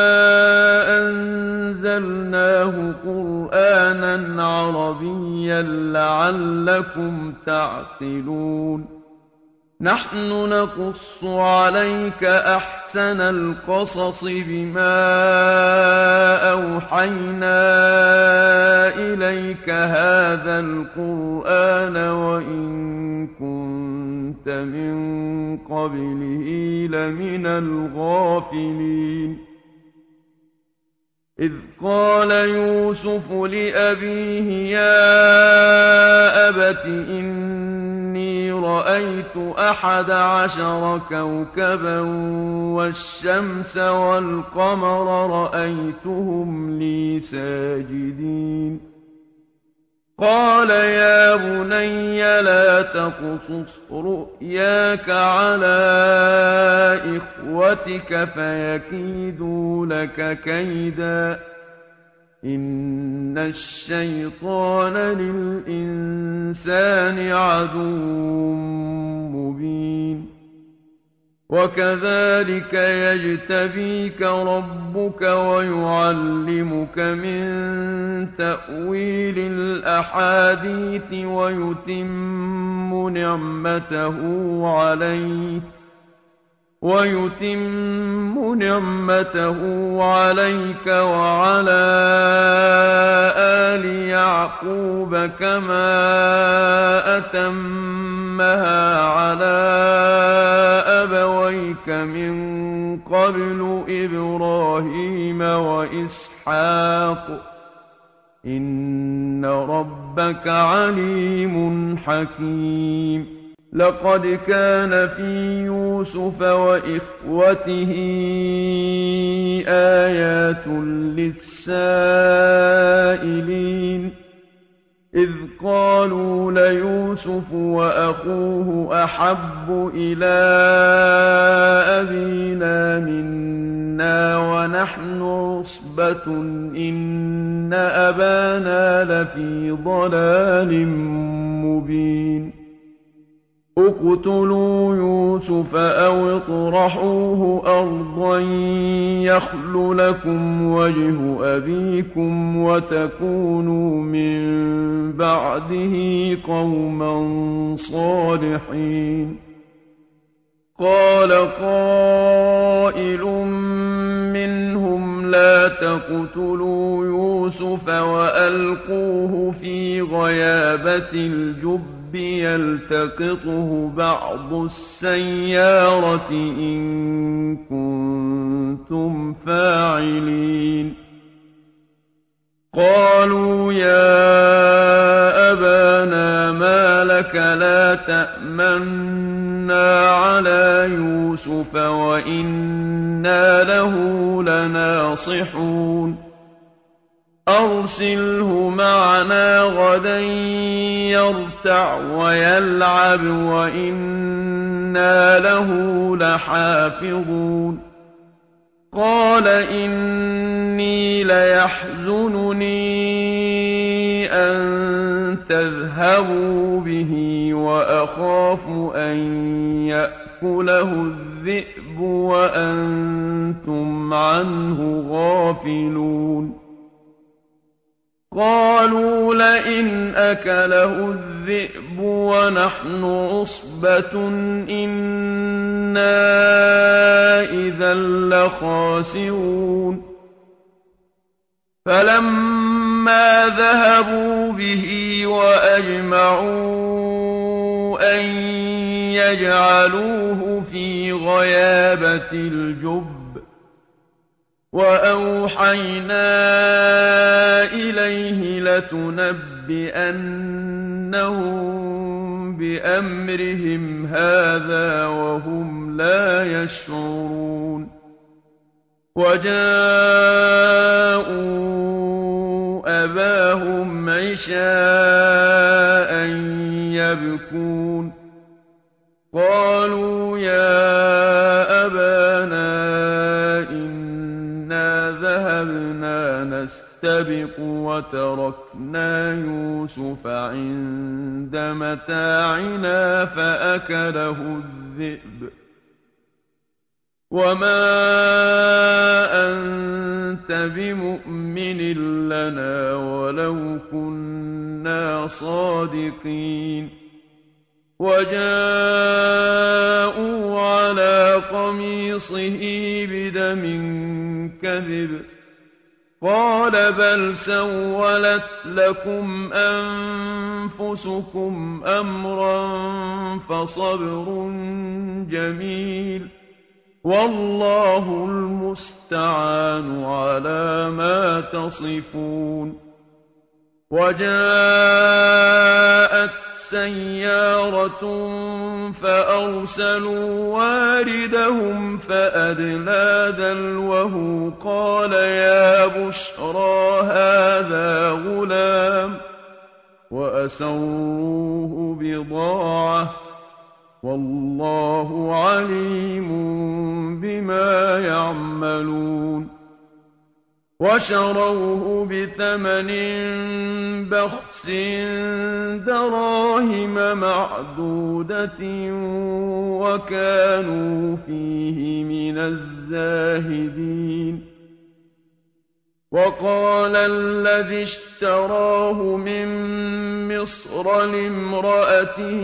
أنزلناه قرآنا عربيا لعلكم تعقلون نحن نقص عليك أحسن القصص بما أوحينا إليك هذا القرآن وإن كنت من قبله لمن الغافلين إذ قال يوسف لأبيه يا أبت إني رأيت أحد عشر كوكبا والشمس والقمر رأيتهم لي ساجدين قال يا بني لا تقصص رؤياك على إخوتك فيكيدوا لك كيدا إن الشيطان للإنسان عدو مبين وكذلك يجتبيك ربك ويعلمك من تأويل الأحاديث ويتم نعمته عليك ويتم نعمته عليك وعلى آل يعقوب كما أتمها على أبويك من قبل إبراهيم وإسحاق إن ربك عليم حكيم لقد كان في يوسف وإخوته آيات للسائلين إذ قالوا ليوسف وأخوه أحب إلى أبينا منا ونحن عصبة إن أبانا لفي ضلال مبين اقتلوا يوسف أو اطرحوه أرضا يخل لكم وجه أبيكم وتكونوا من بعده قوما صالحين قال قائل منهم لا تقتلوا يوسف وألقوه في غيابة الجب يلتقطه بعض السيارة إن كنتم فاعلين قالوا يا أبانا ما لك لا تأمنا على يوسف وإنا له لناصحون أرسله معنا غدا يرتع ويلعب وإنا وَإِنَّا لَهُ لَحَافِظُونَ قَالَ إِنِّي لَيَحْزُنُنِي أَن تَذْهَبُوا بِهِ وَأَخَافُ أَن يَأْكُلَهُ الذِّئْبُ وَأَنتُمْ عَنْهُ غَافِلُونَ قَالُوا لَئِنْ أَكَلَهُ الذِّئْبُ وَنَحْنُ عُصْبَةٌ إِنَّا إِذًا لَّخَاسِرُونَ فَلَمَّا ذَهَبُوا بِهِ وَأَجْمَعُوا أَن يَجْعَلُوهُ فِي غَيَابَتِ الْجُبِّ وَأَوْحَيْنَا إِلَيْهِ لَتُنَبِّئَنَّهُم بِأَمْرِهِمْ هَٰذَا وَهُمْ لَا يَشْعُرُونَ وَجَاءُوا أَبَاهُمْ عِشَاءً يَبْكُونَ قَالُوا يَا أَبَانَا إِنَّا ذَهَبْنَا نَسْتَبِقُ وَتَرَكْنَا يُوسُفَ عِندَ مَتَاعِنَا فَأَكَلَهُ الذِّئْبُ وَمَا أَنتَ بِمُؤْمِنٍ لَّنَا وَلَوْ كُنَّا صَادِقِينَ وَجَاءُوا عَلَىٰ قَمِيصِهِ بِدَمٍ كَذِبٍ قَالَ بَلْ سَوَّلَتْ لَكُمْ أَنفُسُكُمْ أَمْرًا فَصَبْرٌ جَمِيلٌ وَاللَّهُ الْمُسْتَعَانُ عَلَىٰ مَا تَصِفُونَ وَجَاءَتْ سَيَّارَةٌ فَأَرْسَلُوا وَارِدَهُمْ فَأَدْلَىٰ دَلْوَهُ قَالَ يَا بُشْرَىٰ هَٰذَا غُلَامٌ وَأَسَرُّوهُ بِضَاعَةً ۚ وَاللَّهُ عَلِيمٌ بِمَا يَعْمَلُونَ وَشَرَوْهُ بِثَمَنٍ بَخْسٍ دَرَاهِمَ مَعْدُودَةٍ وَكَانُوا فِيهِ مِنَ الزَّاهِدِينَ وَقَالَ الَّذِي اشْتَرَاهُ مِن مِّصْرَ لِامْرَأَتِهِ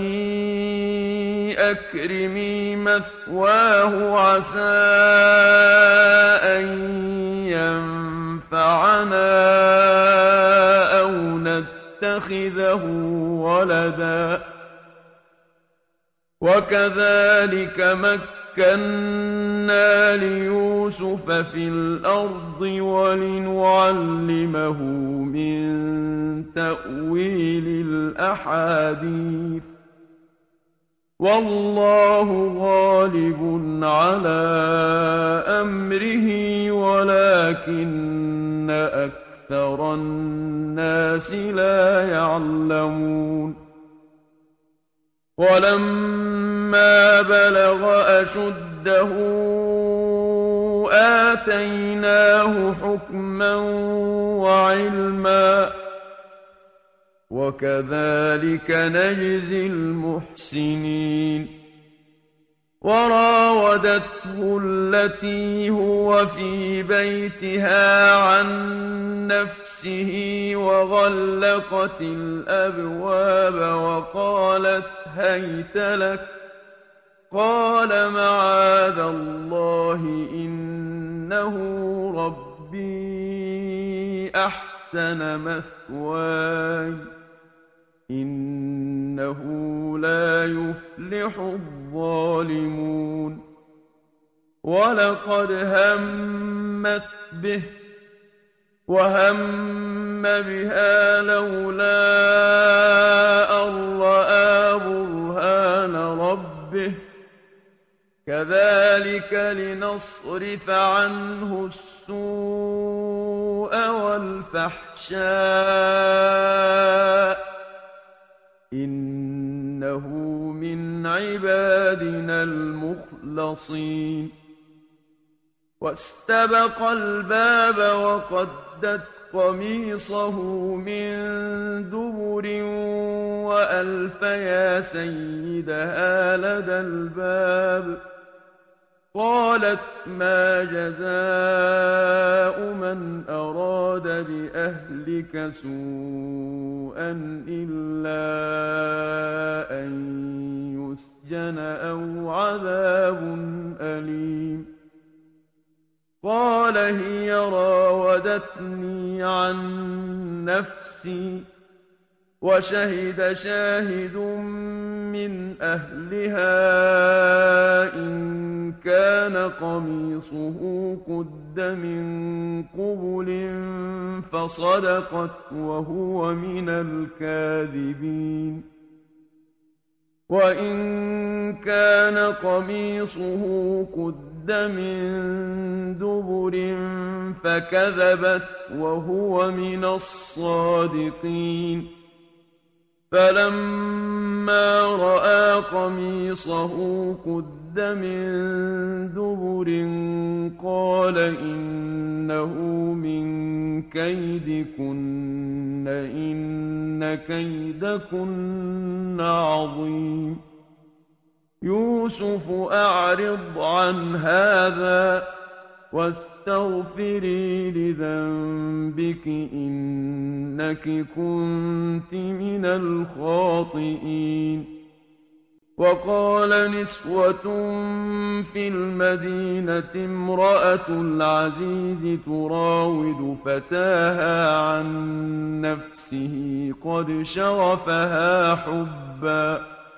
أَكْرِمِي مَثْوَاهُ عَسَىٰ أَن يَنفَعَنَا أَوْ نَتَّخِذَهُ وَلَدًا ۚ وَكَذَٰلِكَ مَكَّنَّا لِيُوسُفَ فِي الْأَرْضِ وَلِنُعَلِّمَهُ مِن تَأْوِيلِ الْأَحَادِيثِ ۚ وَاللَّهُ غَالِبٌ عَلَىٰ أَمْرِهِ وَلَٰكِنَّ أَكْثَرَ النَّاسِ لَا يَعْلَمُونَ وَلَمَّا بَلَغَ أَشُدَّهُ آتَيْنَاهُ حُكْمًا وَعِلْمًا ۚ وَكَذَٰلِكَ نَجْزِي الْمُحْسِنِينَ وَرَاوَدَتْهُ الَّتِي هُوَ فِي بَيْتِهَا عَن نَّفْسِهِ وَغَلَّقَتِ الْأَبْوَابَ وَقَالَتْ هَيْتَ لَكَ ۚ قَالَ مَعَاذَ اللَّهِ إِنَّهُ رَبِّي أَحْسَنَ مَثْوَايَ ۖ إِنَّهُ لَا يُفْلِحُ الظَّالِمُونَ وَلَقَدْ هَمَّتْ بِهِ وَهَمَّ بِهَا لَوْلَا أَن رَّأَىٰ بُرْهَانَ رَبِّهِ ۚ كَذَٰلِكَ لِنَصْرِفَ عَنْهُ السُّوءَ وَالْفَحْشَاءَ ۚ إِنَّهُ إِنَّهُ مِنْ عِبَادِنَا الْمُخْلَصِينَ وَاسْتَبَقَ الْبَابَ وَقَدَّتْ قَمِيصَهُ مِن دُبُرٍ وَأَلْفَ يَا سَيِّدَهَا لَدَى الْبَابِ قَالَتْ مَا جَزَاءُ مَنْ أَرَادَ بِأَهْلِكَ سُوءًا إِلَّا أَن يُسْجَنَ أَوْ عَذَابٌ أَلِيمٌ قَالَ هِيَ رَاوَدَتْنِي عَن نَّفْسِي وَشَهِدَ شَاهِدٌ مِّنْ أَهْلِهَا إِن كَانَ قَمِيصُهُ قُدَّ مِن قُبُلٍ فَصَدَقَتْ وَهُوَ مِنَ الْكَاذِبِينَ وَإِن كَانَ قَمِيصُهُ قُدَّ مِن دُبُرٍ فَكَذَبَتْ وَهُوَ مِنَ الصَّادِقِينَ فَلَمَّا رَأَىٰ قَمِيصَهُ قُدَّ مِن دُبُرٍ قَالَ إِنَّهُ مِن كَيْدِكُنَّ إِنَّ كَيْدَكُنَّ عَظِيمٌ يُوسُفُ أَعْرِضْ عَنْ هَٰذَا وَاسْتَغْفِرِي لِذَنبِكِ إِنَّكِ كُنتِ مِنَ الْخَاطِئِينَ وَقَالَ نِسْوَةٌ فِي الْمَدِينَةِ امْرَأَتُ الْعَزِيزِ تُرَاوِدُ فَتَاهَا عَن نَّفْسِهِ قَدْ شَغَفَهَا حُبًّا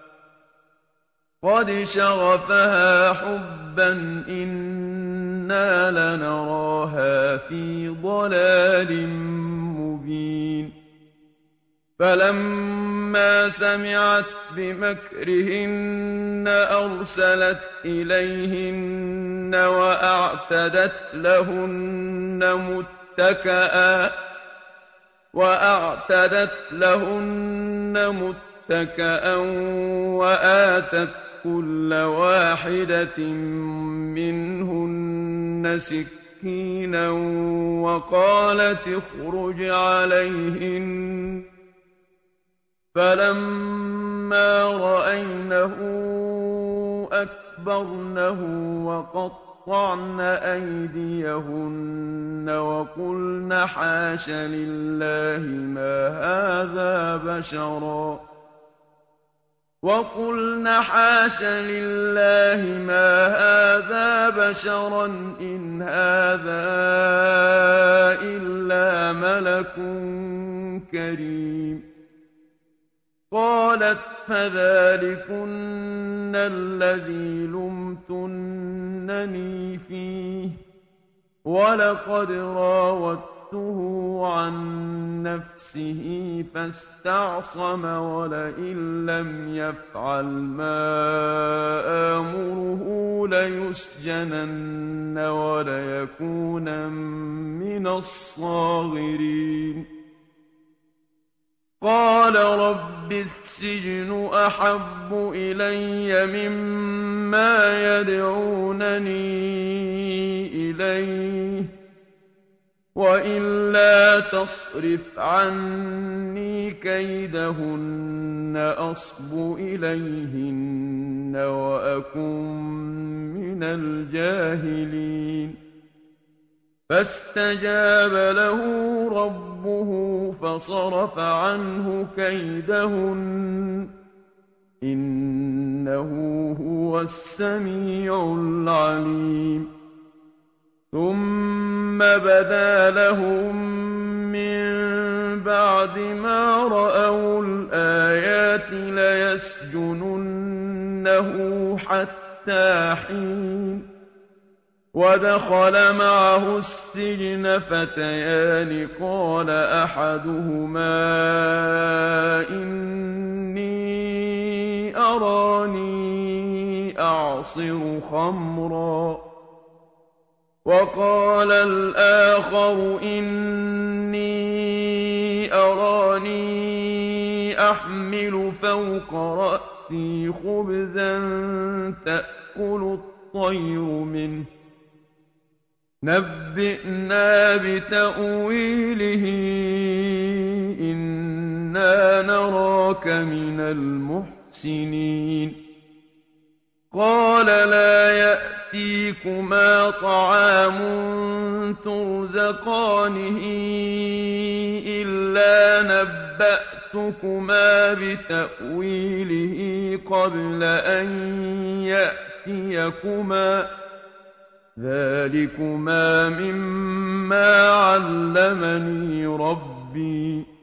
قَدْ شَغَفَهَا حُبًّا إِنَّا لَنَرَاهَا فِي ضَلَالٍ مُّبِينٍ فَلَمَّا سَمِعَتْ بِمَكْرِهِنَّ أَرْسَلَتْ إِلَيْهِنَّ وَأَعْتَدَتْ لَهُنَّ مُتَّكَأً وَأَعْتَدَتْ لَهُنَّ مُتَّكَأً وَآتَتْ كُلَّ وَاحِدَةٍ مِّنْهُنَّ سِكِّينًا وَقَالَتِ اخْرُجْ عَلَيْهِنَّ فَلَمَّا رَأَيْنَهُ أَكْبَرْنَهُ وَقَطَّعْنَ أَيْدِيَهُنَّ وَقُلْنَ حَاشَ لِلَّهِ مَا هَٰذَا بَشَرًا وَقُلْنَ حَاشَ لِلَّهِ مَا هَٰذَا بَشَرًا إِنْ هَٰذَا إِلَّا مَلَكٌ كَرِيمٌ قَالَتْ فَذَٰلِكُنَّ الَّذِي لُمْتُنَّنِي فِيهِ وَلَقَدْ راوَدتُّهُ عَن نَّفْسِهِ فَاسْتَعْصَمَ وَلَئِن لَّمْ يَفْعَلْ مَا آمُرُهُ لَيُسْجَنَنَّ وَلَيَكُونًا مِّنَ الصَّاغِرِينَ قَالَ رَبِّ السِّجْنُ أَحَبُّ إِلَيَّ مِمَّا يَدْعُونَنِي إِلَيْهِ وَإِلَّا تَصْرِفْ عَنِّي كَيْدَهُنَّ أَصْبُ إِلَيْهِنَّ وَأَكُن مِّنَ الْجَاهِلِينَ فَاسْتَجَابَ لَهُ رَبُّهُ فَصَرَفَ عَنْهُ كَيْدَهُنَّ إِنَّهُ هُوَ السَّمِيعُ الْعَلِيمُ ثُمَّ بَدَا لَهُم مِّن بَعْدِ مَا رَأَوُا الْآيَاتِ لَيَسْجُنُنَّهُ حَتَّىٰ حِينٍ وَدَخَلَ مَعَهُ السِّجْنَ فَتَيَانِ قَالَ أَحَدُهُمَا إِنِّي أَرَانِي أَعْصِرُ خَمْرًا وَقَالَ الْآخَرُ إِنِّي أَرَانِي أَحْمِلُ فَوْقَ رَأْسِي رَأْسِي خُبْزًا تَأْكُلُ الطَّيْرُ مِنْهُ ۖ نَبِّئْنَا بِتَأْوِيلِهِ إِنَّا نَرَاكَ مِنَ الْمُحْسِنِينَ قَالَ لَا يَأْتِيكُمَا طَعَامٌ تُرْزَقَانِهِ إِلَّا نَبَّأْتُكُمَا بِتَأْوِيلِهِ قَبْلَ أَن يَأْتِيَكُمَا ۚ ذَٰلِكُمَا مِمَّا عَلَّمَنِي رَبِّي ۚ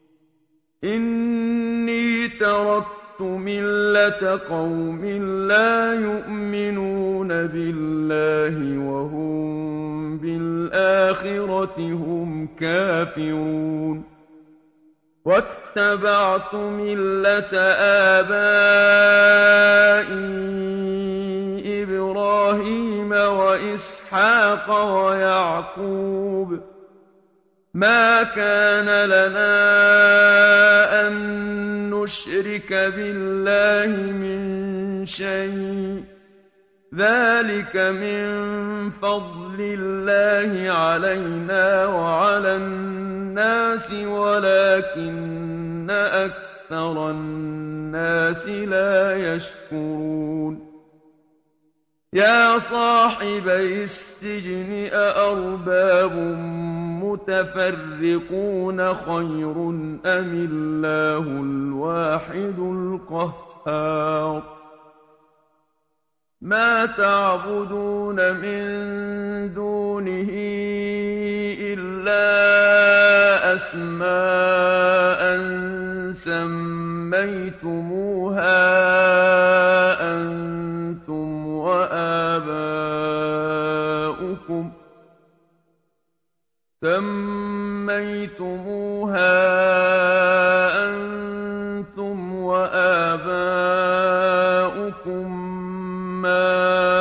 إِنِّي تَرَكْتُ مِلَّةَ قَوْمٍ لَّا يُؤْمِنُونَ بِاللَّهِ وَهُم بِالْآخِرَةِ هُمْ كَافِرُونَ وَاتَّبَعْتُ مِلَّةَ آبَائِي إِبْرَاهِيمَ وَإِسْحَاقَ وَيَعْقُوبَ ۚ مَا كَانَ لَنَا أَن نُّشْرِكَ بِاللَّهِ مِن شَيْءٍ ۚ ذَٰلِكَ مِن فَضْلِ اللَّهِ عَلَيْنَا وَعَلَى النَّاسِ وَلَٰكِنَّ أَكْثَرَ النَّاسِ لَا يَشْكُرُونَ يَا صَاحِبَيِ السِّجْنِ أَأَرْبَابٌ مُّتَفَرِّقُونَ خَيْرٌ أَمِ اللَّهُ الْوَاحِدُ الْقَهَّارُ مَا تَعْبُدُونَ مِن دُونِهِ إِلَّا أَسْمَاءً سَمَّيْتُمُوهَا أَنتُمْ وَآبَاؤُكُمْ سَمَّيْتُمُوهَا أَنتُمْ وَآبَاؤُكُم مَّا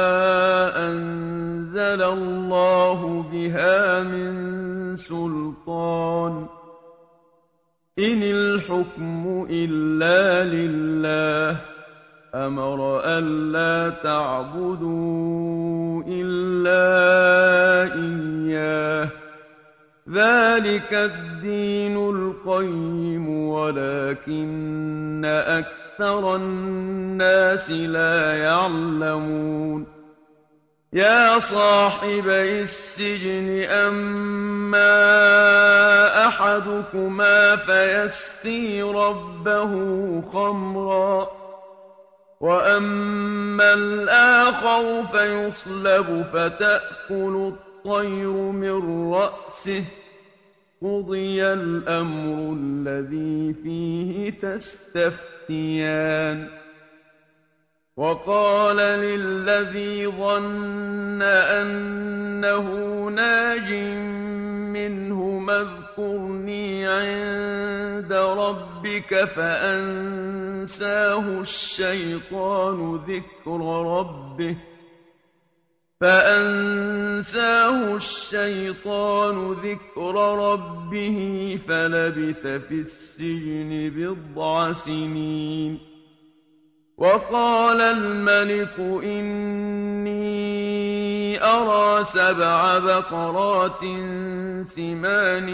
أَنزَلَ اللَّهُ بِهَا مِن سُلْطَانٍ ۚ إِنِ الْحُكْمُ إِلَّا لِلَّهِ ۚ أَمَرَ أَلَّا تَعْبُدُوا إِلَّا إِيَّاهُ ۚ ذَٰلِكَ الدِّينُ الْقَيِّمُ وَلَٰكِنَّ أَكْثَرَ النَّاسِ لَا يَعْلَمُونَ يَا صَاحِبَيِ السِّجْنِ أَمَّا أَحَدُكُمَا فَيَسْقِي رَبَّهُ خَمْرًا وَأَمَّا الْآخَرُ فَيُصْلَبُ فَتَأْكُلُ الطَّيْرُ مِن رَّأْسِهِ ۚ قُضِيَ الْأَمْرُ الَّذِي فِيهِ تَسْتَفْتِيَانِ وَقَالَ لِلَّذِي ظَنَّ أَنَّهُ نَاجٍ مِّنْهُمَا اذْكُرْنِي عِندَ رَبِّكَ فَأَنسَاهُ الشَّيْطَانُ ذِكْرَ رَبِّهِ فَأَنسَاهُ الشَّيْطَانُ ذِكْرَ رَبِّهِ فَلَبِثَ فِي السِّجْنِ بِضْعَ سِنِينَ وَقَالَ الْمَلِكُ إِنِّي أَرَىٰ سَبْعَ بَقَرَاتٍ سِمَانٍ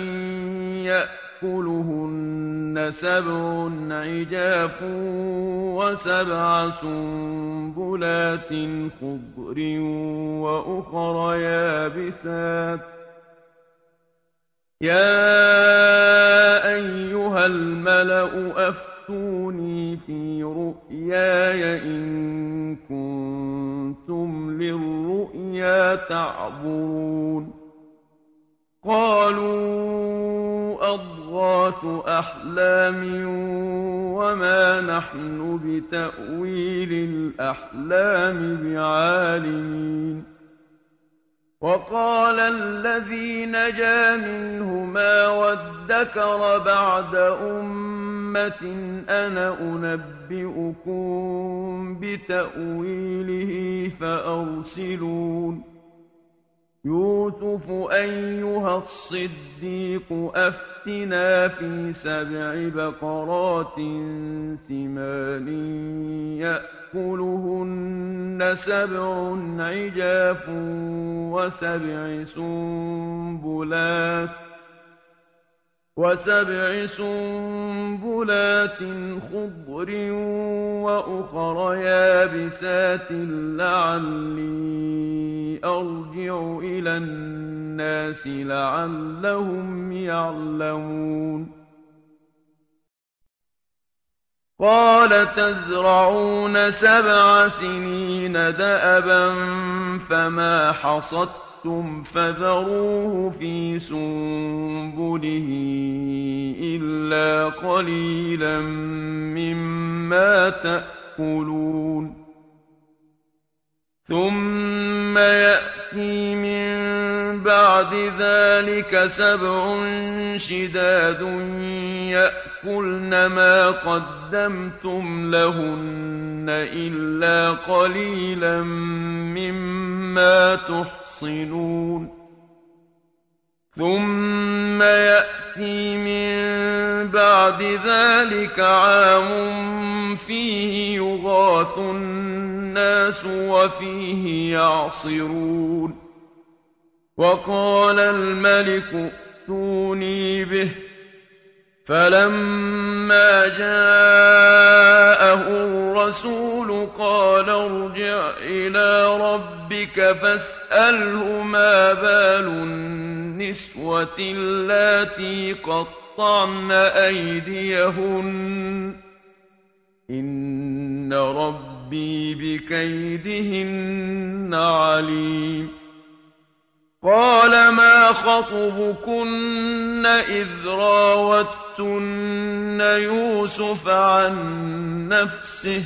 يَأْكُلُهُنَّ سَبْعٌ عِجَافٌ وَسَبْعَ سُنبُلَاتٍ خُضْرٍ وَأُخَرَ يَابِسَاتٍ ۖ يَا أَيُّهَا الْمَلَأُ أَفْتُونِي فِي رُؤْيَايَ إِن كُنتُمْ لِلرُّؤْيَا تَعْبُرُونَ قَالُوا أَضْغَاثُ أَحْلَامٍ وَمَا نَحْنُ بِتَأْوِيلِ الْأَحْلَامِ بِعَالِمِينَ وَقَالَ الَّذِي نَجَا مِنْهُمَا وَادَّكَرَ بَعْدَ أُمَّةٍ أَنَا أُنَبِّئُكُم بِتَأْوِيلِهِ فَأَرْسِلُونِ يُوسُفُ أَيُّهَا الصِّدِّيقُ أَفْتِنَا فِي سَبْعِ بَقَرَاتٍ سِمَانٍ يَأْكُلُهُنَّ سَبْعٌ عِجَافٌ وَسَبْعِ سُنبُلَاتٍ وَسَبْعِ سُنبُلَاتٍ خُضْرٍ وَأُخَرَ يَابِسَاتٍ لَّعَلِّي أَرْجِعُ إِلَى النَّاسِ لَعَلَّهُمْ يَعْلَمُونَ قَالَ تَزْرَعُونَ سَبْعَ سِنِينَ دَأَبًا فَمَا حَصَدتُّمْ فَذَرُوهُ فِي سُنبُلِهِ إِلَّا قَلِيلًا مِّمَّا تَأْكُلُونَ ثُمَّ يَأْتِي مِن بَعْدِ ذَٰلِكَ سَبْعٌ شِدَادٌ يَأْكُلْنَ مَا قَدَّمْتُمْ لَهُنَّ إِلَّا قَلِيلًا مِّمَّا تُحْصِنُونَ ثُمَّ يَأْتِي مِن بَعْدِ ذَٰلِكَ عَامٌ فِيهِ يُغَاثُ النَّاسُ وَفِيهِ يَعْصِرُونَ وَقَالَ الْمَلِكُ ائْتُونِي بِهِ ۖ فَلَمَّا جَاءَهُ الرَّسُولُ قَالَ ارْجِعْ إِلَىٰ رَبِّكَ فَاسْأَلْهُ مَا بَالُ النِّسْوَةِ اللَّاتِي قَطَّعْنَ أَيْدِيَهُنَّ ۚ إِنَّ رَبِّي بِكَيْدِهِنَّ عَلِيمٌ قَالَ مَا خَطْبُكُنَّ إِذْ رَاوَدتُّنَّ يُوسُفَ عَن نَّفْسِهِ ۚ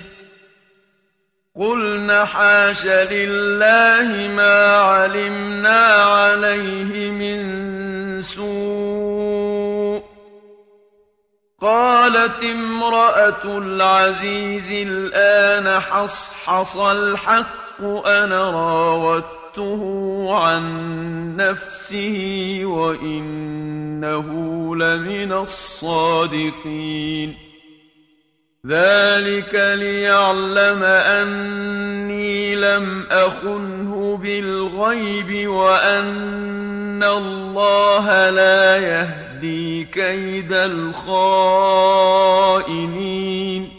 قُلْنَ حَاشَ لِلَّهِ مَا عَلِمْنَا عَلَيْهِ مِن سُوءٍ ۚ قَالَتِ امْرَأَتُ الْعَزِيزِ الْآنَ حَصْحَصَ الْحَقُّ أَنَا رَاوَدتُّهُ عَن نَّفْسِهِ وَإِنَّهُ لَمِنَ الصَّادِقِينَ ذَٰلِكَ لِيَعْلَمَ أَنِّي لَمْ أَخُنْهُ بِالْغَيْبِ وَأَنَّ اللَّهَ لَا يَهْدِي كَيْدَ الْخَائِنِينَ